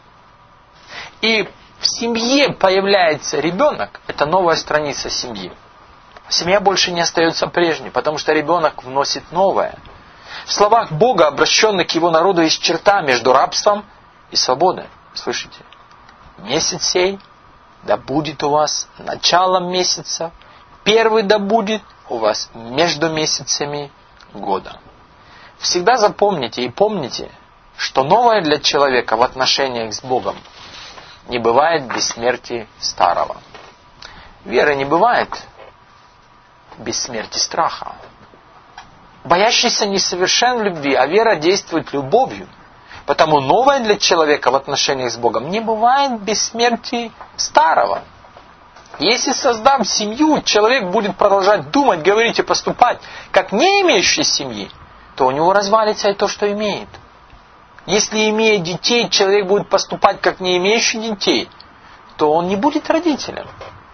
и в семье появляется ребенок, это новая страница семьи. Семья больше не остается прежней, потому что ребенок вносит новое. В словах Бога, обращенных к Его народу, есть черта между рабством и свободой. Слышите? Месяц сей да будет у вас началом месяца, первый да будет у вас между месяцами года. Всегда запомните и помните, что новое для человека в отношениях с Богом не бывает без смерти старого. Веры не бывает без смерти страха. Боящийся несовершен в любви, а вера действует любовью. Потому новое для человека в отношениях с Богом не бывает без смерти старого. Если, создав семью, человек будет продолжать думать, говорить и поступать, как не имеющий семьи, то у него развалится и то, что имеет. Если, имея детей, человек будет поступать, как не имеющий детей, то он не будет родителем.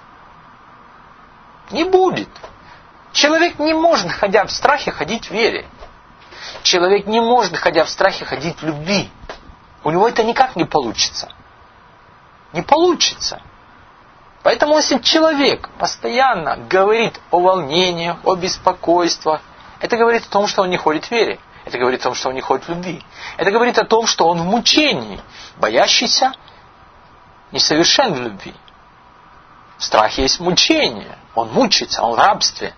Не будет. Человек не может, ходя в страхе, ходить в вере. Человек не может, ходя в страхе, ходить в любви. У него это никак не получится. Не получится. Поэтому, если человек постоянно говорит о волнениях, о беспокойствах, это говорит о том, что он не ходит в вере. Это говорит о том, что он не ходит в любви. Это говорит о том, что он в мучении. Боящийся несовершен в любви. В страхе есть мучение. Он мучается, он в рабстве.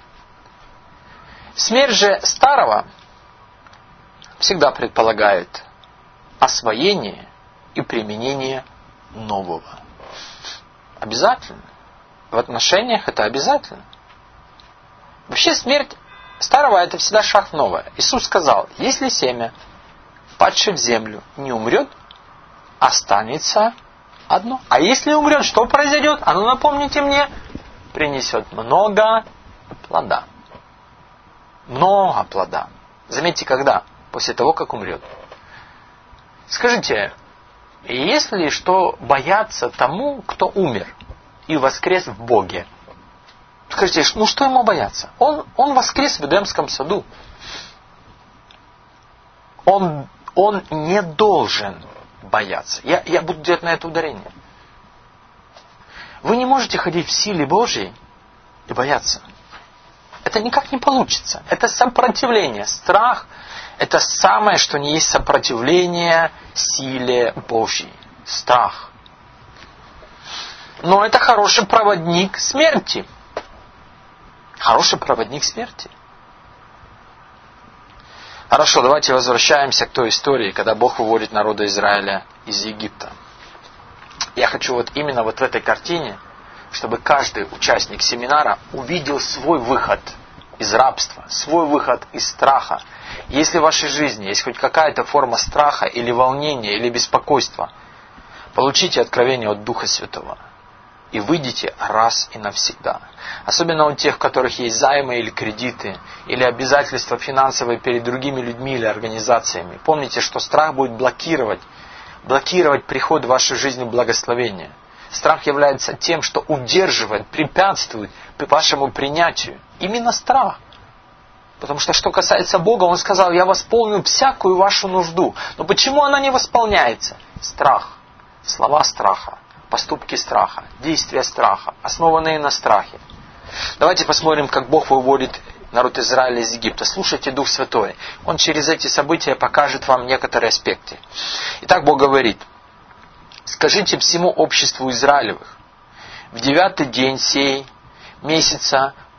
Смерть же старого всегда предполагает освоение и применение нового. Обязательно. В отношениях это обязательно. Вообще смерть старого это всегда шаг в новое. Иисус сказал, если семя, падшее в землю, не умрет, останется одно. А если умрет, что произойдет? А ну напомните мне, принесет много плода. Много плода. Заметьте, когда? После того, как умрет. Скажите, есть ли что бояться тому, кто умер и воскрес в Боге? Скажите, ну что ему бояться? Он, он воскрес в Эдемском саду. Он, он не должен бояться. Я, я буду делать на это ударение. Вы не можете ходить в силе Божьей и бояться. Это никак не получится. Это сопротивление. Страх – это самое, что не есть сопротивление силе Божьей. Страх. Но это хороший проводник смерти. Хороший проводник смерти. Хорошо, давайте возвращаемся к той истории, когда Бог выводит народа Израиля из Египта. Я хочу вот именно вот в этой картине, чтобы каждый участник семинара увидел свой выход из рабства, свой выход из страха. Если в вашей жизни есть хоть какая-то форма страха или волнения, или беспокойства, получите откровение от Духа Святого и выйдите раз и навсегда. Особенно у тех, у которых есть займы или кредиты, или обязательства финансовые перед другими людьми или организациями. Помните, что страх будет блокировать, блокировать приход в вашей жизни благословения. Страх является тем, что удерживает, препятствует вашему принятию. Именно страх. Потому что, что касается Бога, Он сказал, я восполню всякую вашу нужду. Но почему она не восполняется? Страх. Слова страха. Поступки страха. Действия страха. Основанные на страхе. Давайте посмотрим, как Бог выводит народ Израиля из Египта. Слушайте Дух Святой. Он через эти события покажет вам некоторые аспекты. Итак, Бог говорит. Скажите всему обществу Израилевых, в девятый день сей месяца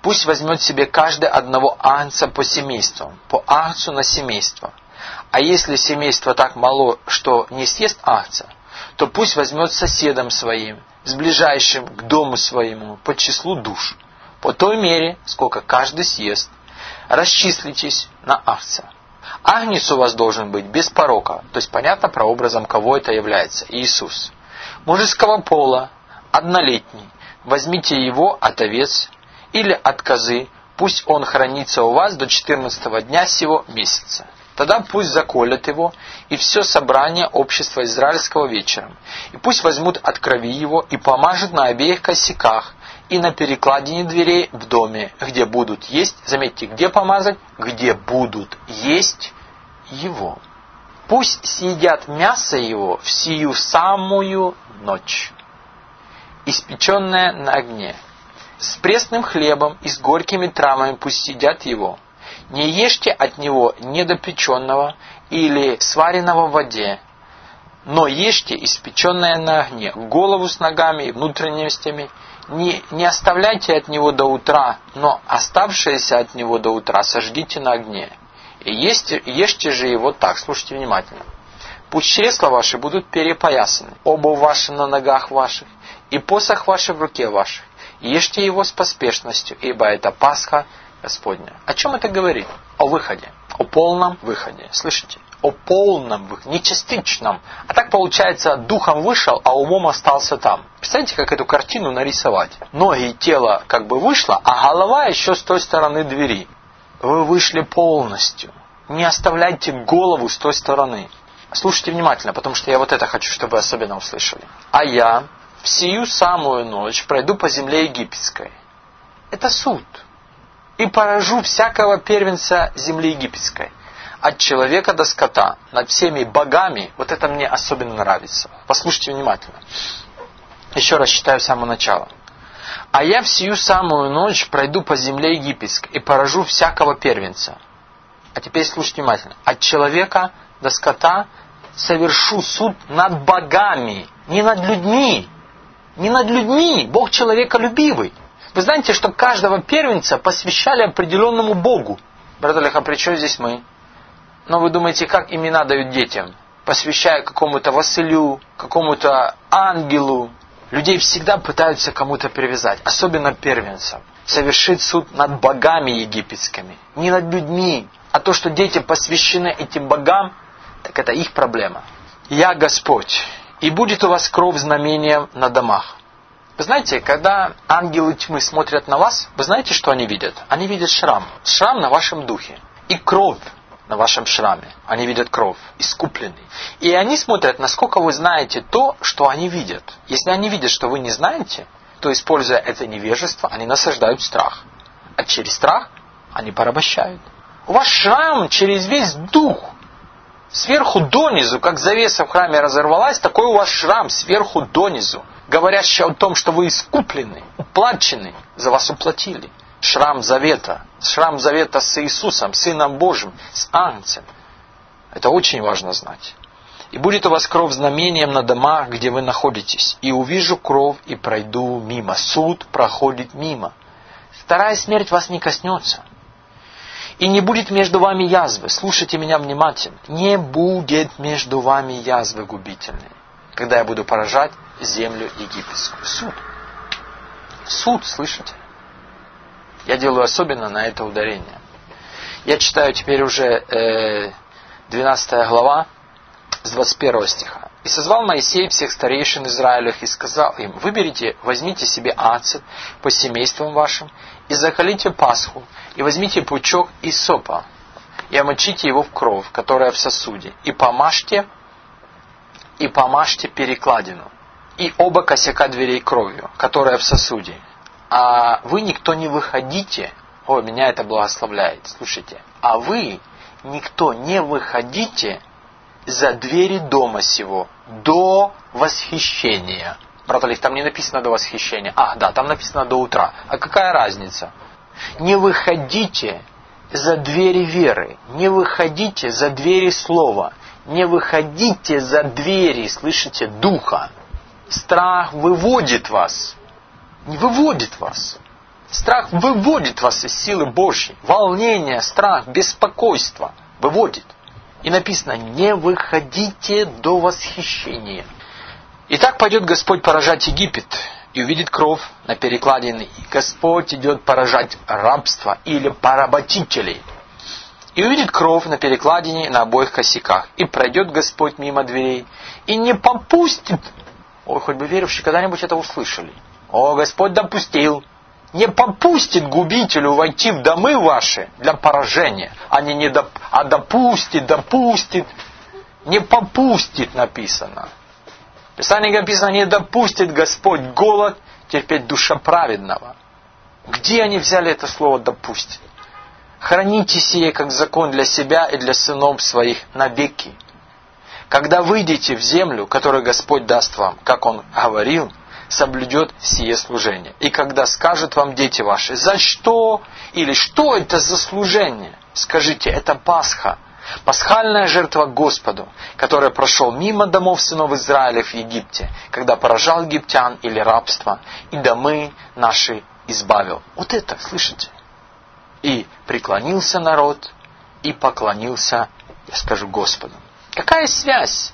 Пусть возьмет себе каждый одного агнца по семействам, по агнцу на семейство. А если семейство так мало, что не съест агнца, то пусть возьмет соседом своим, с ближайшим к дому своему, по числу душ, по той мере, сколько каждый съест. Расчислитесь на агнца. Агнец у вас должен быть без порока, то есть понятно прообразом, кого это является, Иисус. Мужеского пола, однолетний, возьмите его от овец или от козы, пусть он хранится у вас до четырнадцатого дня сего месяца. Тогда пусть заколят его и все собрание общества израильского вечером, и пусть возьмут от крови его и помажут на обеих косяках и на перекладине дверей в доме, где будут есть, заметьте, где помазать, где будут есть его. Пусть съедят мясо его в сию самую ночь, испеченное на огне. С пресным хлебом и с горькими травами пусть съедят его. Не ешьте от него недопеченного или сваренного в воде, но ешьте испеченное на огне, голову с ногами и внутренностями. Не, не оставляйте от него до утра, но оставшееся от него до утра сожгите на огне. И ешьте, ешьте же его так, слушайте внимательно. Пусть чресла ваши будут перепоясаны, обувь ваша на ногах ваших, и посох ваш в руке вашей. Ешьте его с поспешностью, ибо это Пасха Господня. О чем это говорит? О выходе. О полном выходе. Слышите? О полном выходе. Не частичном. А так получается, духом вышел, а умом остался там. Представляете, как эту картину нарисовать? Ноги и тело как бы вышло, а голова еще с той стороны двери. Вы вышли полностью. Не оставляйте голову с той стороны. Слушайте внимательно, потому что я вот это хочу, чтобы вы особенно услышали. А я в сию самую ночь пройду по земле египетской. Это суд. И поражу всякого первенца земли египетской. От человека до скота, над всеми богами. Вот это мне особенно нравится. Послушайте внимательно. Еще раз читаю с самого начала. А я в сию самую ночь пройду по земле египетской и поражу всякого первенца. А теперь слушайте внимательно. От человека до скота совершу суд над богами, не над людьми. Не над людьми. Бог человеколюбивый. Вы знаете, что каждого первенца посвящали определенному Богу. Брат Олег, а при чем здесь мы? Но вы думаете, как имена дают детям? Посвящая какому-то Василю, какому-то ангелу. Людей всегда пытаются кому-то привязать, особенно первенцам. Совершить суд над богами египетскими. Не над людьми. А то, что дети посвящены этим богам, так это их проблема. Я Господь, и будет у вас кровь знамением на домах. Вы знаете, когда ангелы тьмы смотрят на вас, вы знаете, что они видят? Они видят шрам. Шрам на вашем духе. И кровь на вашем шраме. Они видят кровь, искупленный. И они смотрят, насколько вы знаете то, что они видят. Если они видят, что вы не знаете, то, используя это невежество, они насаждают страх. А через страх они порабощают. У вас шрам через весь дух. Сверху донизу, как завеса в храме разорвалась, такой у вас шрам сверху донизу, говорящий о том, что вы искуплены, уплачены, за вас уплатили. Шрам завета. Шрам завета с Иисусом, Сыном Божьим, с Агнцем. Это очень важно знать. И будет у вас кровь знамением на домах, где вы находитесь. И увижу кровь и пройду мимо. Суд проходит мимо. Вторая смерть вас не коснется. И не будет между вами язвы. Слушайте меня внимательно. Не будет между вами язвы губительной, когда я буду поражать землю египетскую. Суд. Суд, слышите? Я делаю особенно на это ударение. Я читаю теперь уже э, двенадцатая глава с двадцать первого стиха. «И созвал Моисей всех старейшин Израилевых и сказал им: выберите, возьмите себе ацет по семействам вашим, и заколите Пасху, и возьмите пучок иссопа, и омочите его в кровь, которая в сосуде, и помажьте, и помажьте перекладину, и оба косяка дверей кровью, которая в сосуде. А вы никто не выходите». О, меня это благословляет. Слушайте. «А вы никто не выходите за двери дома сего до восхищения». Брат Олег, там не написано до восхищения. А, да, там написано до утра. А какая разница? Не выходите за двери веры. Не выходите за двери слова. Не выходите за двери, слышите, духа. Страх выводит вас. Не выводит вас. Страх выводит вас из силы Божьей. Волнение, страх, беспокойство выводит. И написано, не выходите до восхищения. Итак, пойдет Господь поражать Египет, и увидит кровь на перекладине. И Господь идет поражать рабство или поработителей. И увидит кровь на перекладине на обоих косяках. И пройдет Господь мимо дверей, и не попустит. Ой, хоть бы верующие когда-нибудь это услышали. О, Господь допустил. Не попустит губителю войти в домы ваши для поражения, а не, не доп... а допустит, допустит. Не попустит написано. В Писании написано, не допустит Господь голод терпеть душа праведного. Где они взяли это слово «допустит»? Храните сие как закон для себя и для сынов своих навеки. Когда выйдете в землю, которую Господь даст вам, как Он говорил, соблюдет сие служение. И когда скажут вам дети ваши, за что или что это за служение, скажите, это Пасха, пасхальная жертва Господу, который прошел мимо домов сынов Израиля в Египте, когда поражал египтян или рабство, и домы наши избавил. Вот это, слышите? И преклонился народ, и поклонился, я скажу, Господу. Какая связь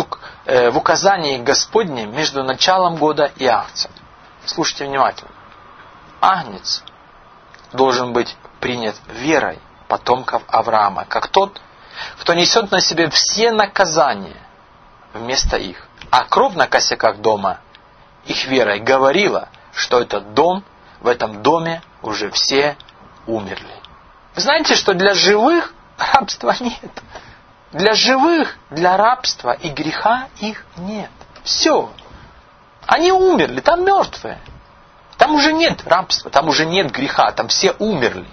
в указании Господнем между началом года и Агнцем? Слушайте внимательно. Агнец должен быть принят верой потомков Авраама, как тот, кто несет на себе все наказания вместо их. А кровь на косяках дома их верой говорила, что этот дом, в этом доме уже все умерли. Вы знаете, что для живых рабства нет. Для живых, для рабства и греха их нет. Все. Они умерли, там мертвые. Там уже нет рабства, там уже нет греха, там все умерли.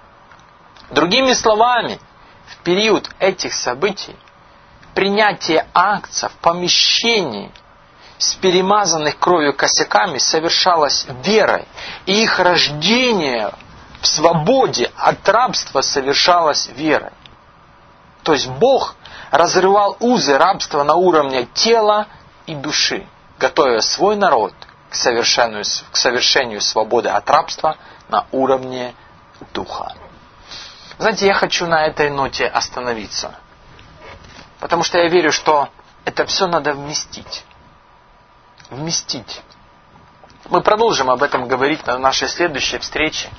Другими словами, в период этих событий принятие акций в помещении с перемазанных кровью косяками совершалось верой. И их рождение в свободе от рабства совершалось верой. То есть Бог разрывал узы рабства на уровне тела и души, готовя свой народ к совершению, к совершению свободы от рабства на уровне духа. Знаете, я хочу на этой ноте остановиться. Потому что я верю, что это все надо вместить. Вместить. Мы продолжим об этом говорить на нашей следующей встрече.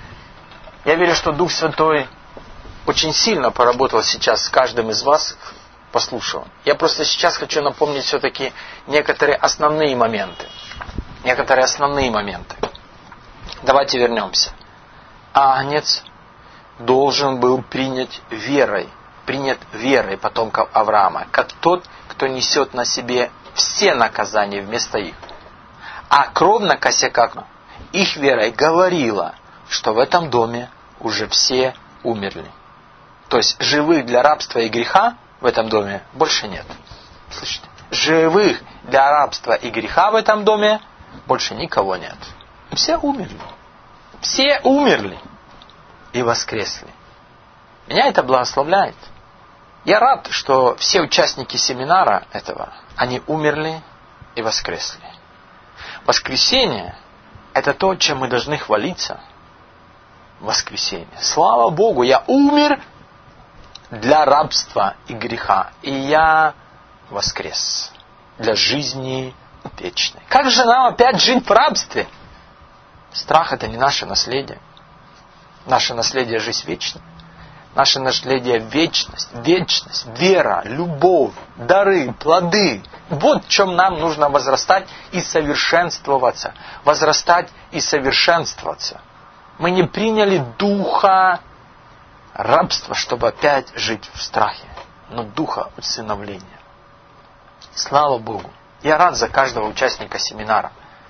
Я верю, что Дух Святой очень сильно поработал сейчас с каждым из вас, послушал. Я просто сейчас хочу напомнить все-таки некоторые основные моменты. Некоторые основные моменты. Давайте вернемся. Агнец должен был принять верой, принят верой потомков Авраама, как тот, кто несет на себе все наказания вместо их. А кровь на косяках их верой говорила, что в этом доме уже все умерли. То есть живых для рабства и греха в этом доме больше нет. Слышите? Живых для рабства и греха в этом доме больше никого нет. Все умерли. Все умерли и воскресли. Меня это благословляет. Я рад, что все участники семинара этого, они умерли и воскресли. Воскресение – это то, чем мы должны хвалиться. Воскресение. Слава Богу, я умер для рабства и греха, и я воскрес для жизни вечной. Как же нам опять жить в рабстве? Страх – это не наше наследие. Наше наследие – жизнь вечная. Наше наследие – вечность, вечность, вера, любовь, дары, плоды. Вот в чем нам нужно возрастать и совершенствоваться. Возрастать и совершенствоваться. Мы не приняли духа рабства, чтобы опять жить в страхе, но духа усыновления. Слава Богу. Я рад за каждого участника семинара.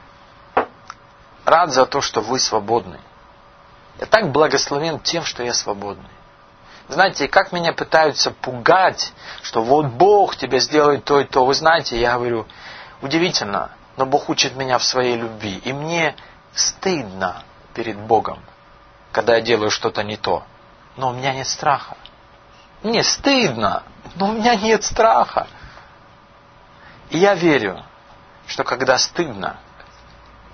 Рад за то, что вы свободны. Я так благословен тем, что я свободный. Знаете, как меня пытаются пугать, что вот Бог тебе сделает то и то. Вы знаете, я говорю, удивительно, но Бог учит меня в своей любви. И мне стыдно перед Богом, когда я делаю что-то не то. Но у меня нет страха. Мне стыдно, но у меня нет страха. И я верю, что когда стыдно, тебе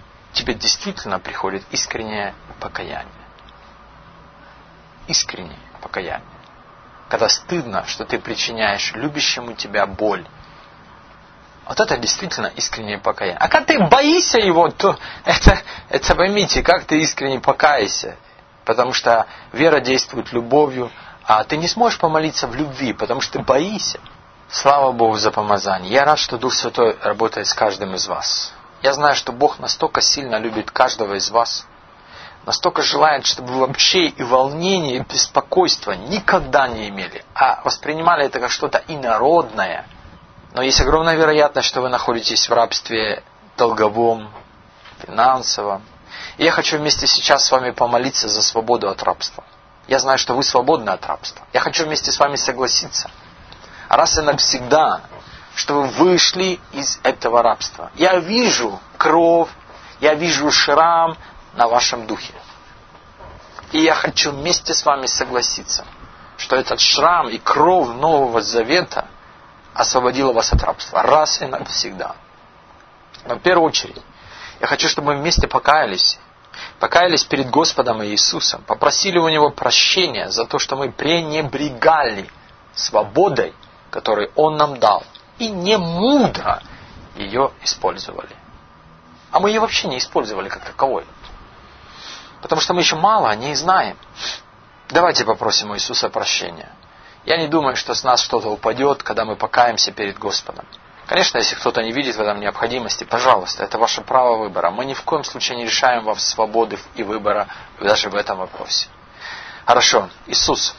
тебе действительно приходит искреннее покаяние. Искреннее покаяние. Когда стыдно, что ты причиняешь любящему тебя боль. Вот это действительно искреннее покаяние. А когда ты боишься его, то это, это поймите, как ты искренне покаешься. Потому что вера действует любовью, а ты не сможешь помолиться в любви, потому что ты боишься. Слава Богу за помазание. Я рад, что Дух Святой работает с каждым из вас. Я знаю, что Бог настолько сильно любит каждого из вас, настолько желает, чтобы вы вообще и волнение, и беспокойство никогда не имели, а воспринимали это как что-то инородное. Но есть огромная вероятность, что вы находитесь в рабстве долговом, финансовом. И я хочу вместе сейчас с вами помолиться за свободу от рабства. Я знаю, что вы свободны от рабства. Я хочу вместе с вами согласиться. Раз и навсегда, что вы вышли из этого рабства. Я вижу кровь, я вижу шрам на вашем духе. И я хочу вместе с вами согласиться, что этот шрам и кровь Нового Завета освободила вас от рабства. Раз и навсегда. Но в первую очередь, я хочу, чтобы мы вместе покаялись. Покаялись перед Господом Иисусом. Попросили у Него прощения за то, что мы пренебрегали свободой, которую Он нам дал. И не мудро ее использовали. А мы ее вообще не использовали как таковой. Потому что мы еще мало о ней знаем. Давайте попросим у Иисуса прощения. Я не думаю, что с нас что-то упадет, когда мы покаемся перед Господом. Конечно, если кто-то не видит в этом необходимости, пожалуйста, это ваше право выбора. Мы ни в коем случае не решаем вам свободы и выбора даже в этом вопросе. Хорошо. Иисус,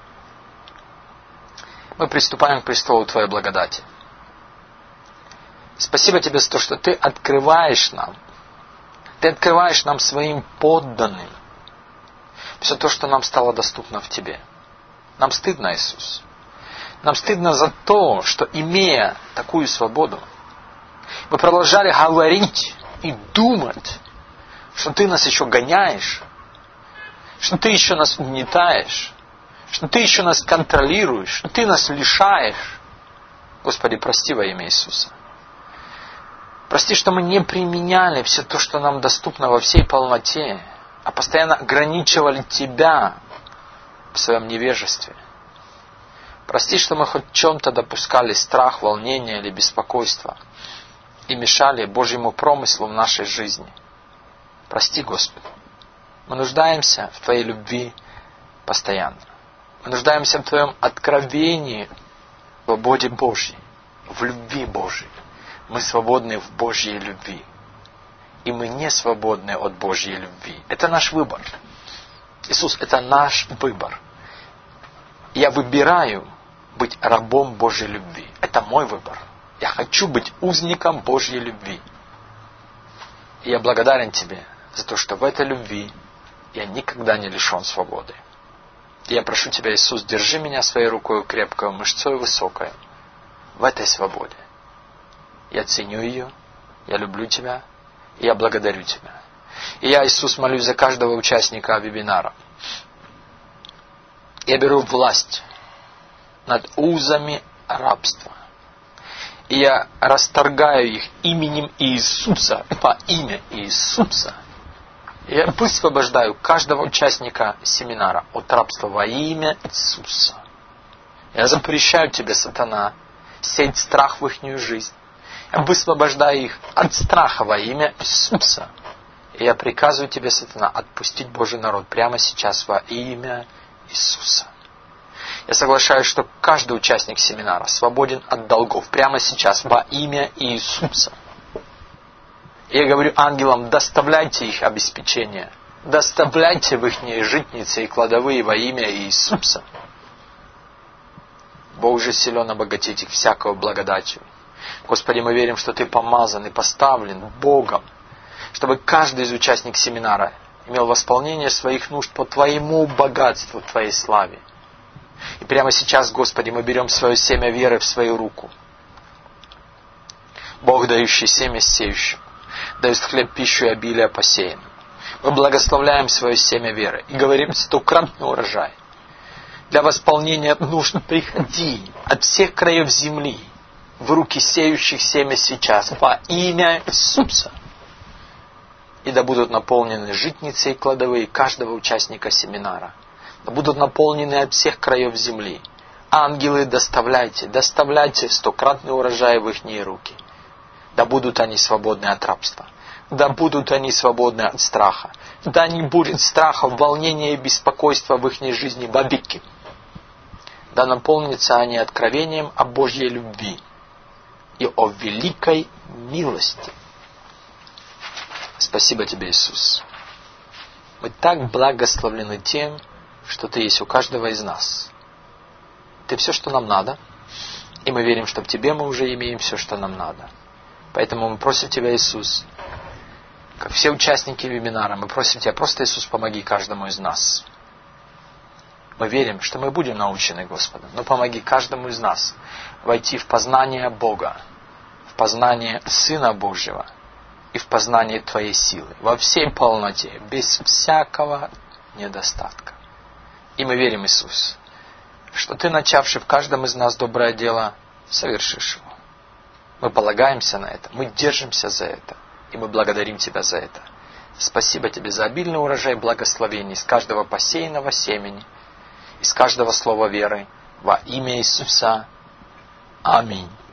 мы приступаем к престолу Твоей благодати. Спасибо Тебе за то, что Ты открываешь нам, Ты открываешь нам своим подданным все то, что нам стало доступно в Тебе. Нам стыдно, Иисус. Нам стыдно за то, что, имея такую свободу, мы продолжали говорить и думать, что Ты нас еще гоняешь, что Ты еще нас угнетаешь, что Ты еще нас контролируешь, что Ты нас лишаешь. Господи, прости во имя Иисуса. Прости, что мы не применяли все то, что нам доступно во всей полноте, а постоянно ограничивали Тебя в своем невежестве. Прости, что мы хоть в чем-то допускали страх, волнение или беспокойство и мешали Божьему промыслу в нашей жизни. Прости, Господи. Мы нуждаемся в Твоей любви постоянно. Мы нуждаемся в Твоем откровении, в свободе Божьей, в любви Божьей. Мы свободны в Божьей любви. И мы не свободны от Божьей любви. Это наш выбор. Иисус, это наш выбор. Я выбираю быть рабом Божьей любви. Это мой выбор. Я хочу быть узником Божьей любви. И я благодарен Тебе за то, что в этой любви я никогда не лишен свободы. И я прошу Тебя, Иисус, держи меня своей рукой крепкой, мышцой высокой в этой свободе. Я ценю ее, я люблю Тебя, и я благодарю Тебя. И я, Иисус, молюсь за каждого участника вебинара. Я беру власть над узами рабства. И я расторгаю их именем Иисуса, по имя Иисуса. И я высвобождаю каждого участника семинара от рабства во имя Иисуса. Я запрещаю тебе, сатана, сеять страх в ихнюю жизнь. Я высвобождаю их от страха во имя Иисуса. И я приказываю тебе, сатана, отпустить Божий народ прямо сейчас во имя Иисуса. Я соглашаюсь, что каждый участник семинара свободен от долгов прямо сейчас во имя Иисуса. И я говорю ангелам, доставляйте их обеспечение, доставляйте в их житницы и кладовые во имя Иисуса. Бог же силен обогатить их всякого благодатью. Господи, мы верим, что Ты помазан и поставлен Богом, чтобы каждый из участников семинара имел восполнение своих нужд по Твоему богатству, Твоей славе. И прямо сейчас, Господи, мы берем свое семя веры в свою руку. Бог, дающий семя сеющему, дает хлеб, пищу и обилие посеянным. Мы благословляем свое семя веры и говорим стократный урожай. Для восполнения нужд приходи от всех краев земли в руки сеющих семя сейчас во имя Иисуса. И да будут наполнены житницы и кладовые каждого участника семинара. Да будут наполнены от всех краев земли. Ангелы, доставляйте, доставляйте стократный урожай в ихние руки. Да будут они свободны от рабства. Да будут они свободны от страха. Да не будет страха, волнения и беспокойства в ихней жизни вовеки. Да наполнятся они откровением о Божьей любви и о великой милости. Спасибо Тебе, Иисус. Мы так благословлены тем, что Ты есть у каждого из нас. Ты все, что нам надо. И мы верим, что в Тебе мы уже имеем все, что нам надо. Поэтому мы просим Тебя, Иисус, как все участники вебинара, мы просим Тебя, просто, Иисус, помоги каждому из нас. Мы верим, что мы будем научены Господом, но помоги каждому из нас войти в познание Бога, в познание Сына Божьего и в познание Твоей силы, во всей полноте, без всякого недостатка. И мы верим, Иисус, что Ты, начавший в каждом из нас доброе дело, совершишь его. Мы полагаемся на это, мы держимся за это, и мы благодарим Тебя за это. Спасибо Тебе за обильный урожай благословений из каждого посеянного семени, из каждого слова веры, во имя Иисуса. Аминь.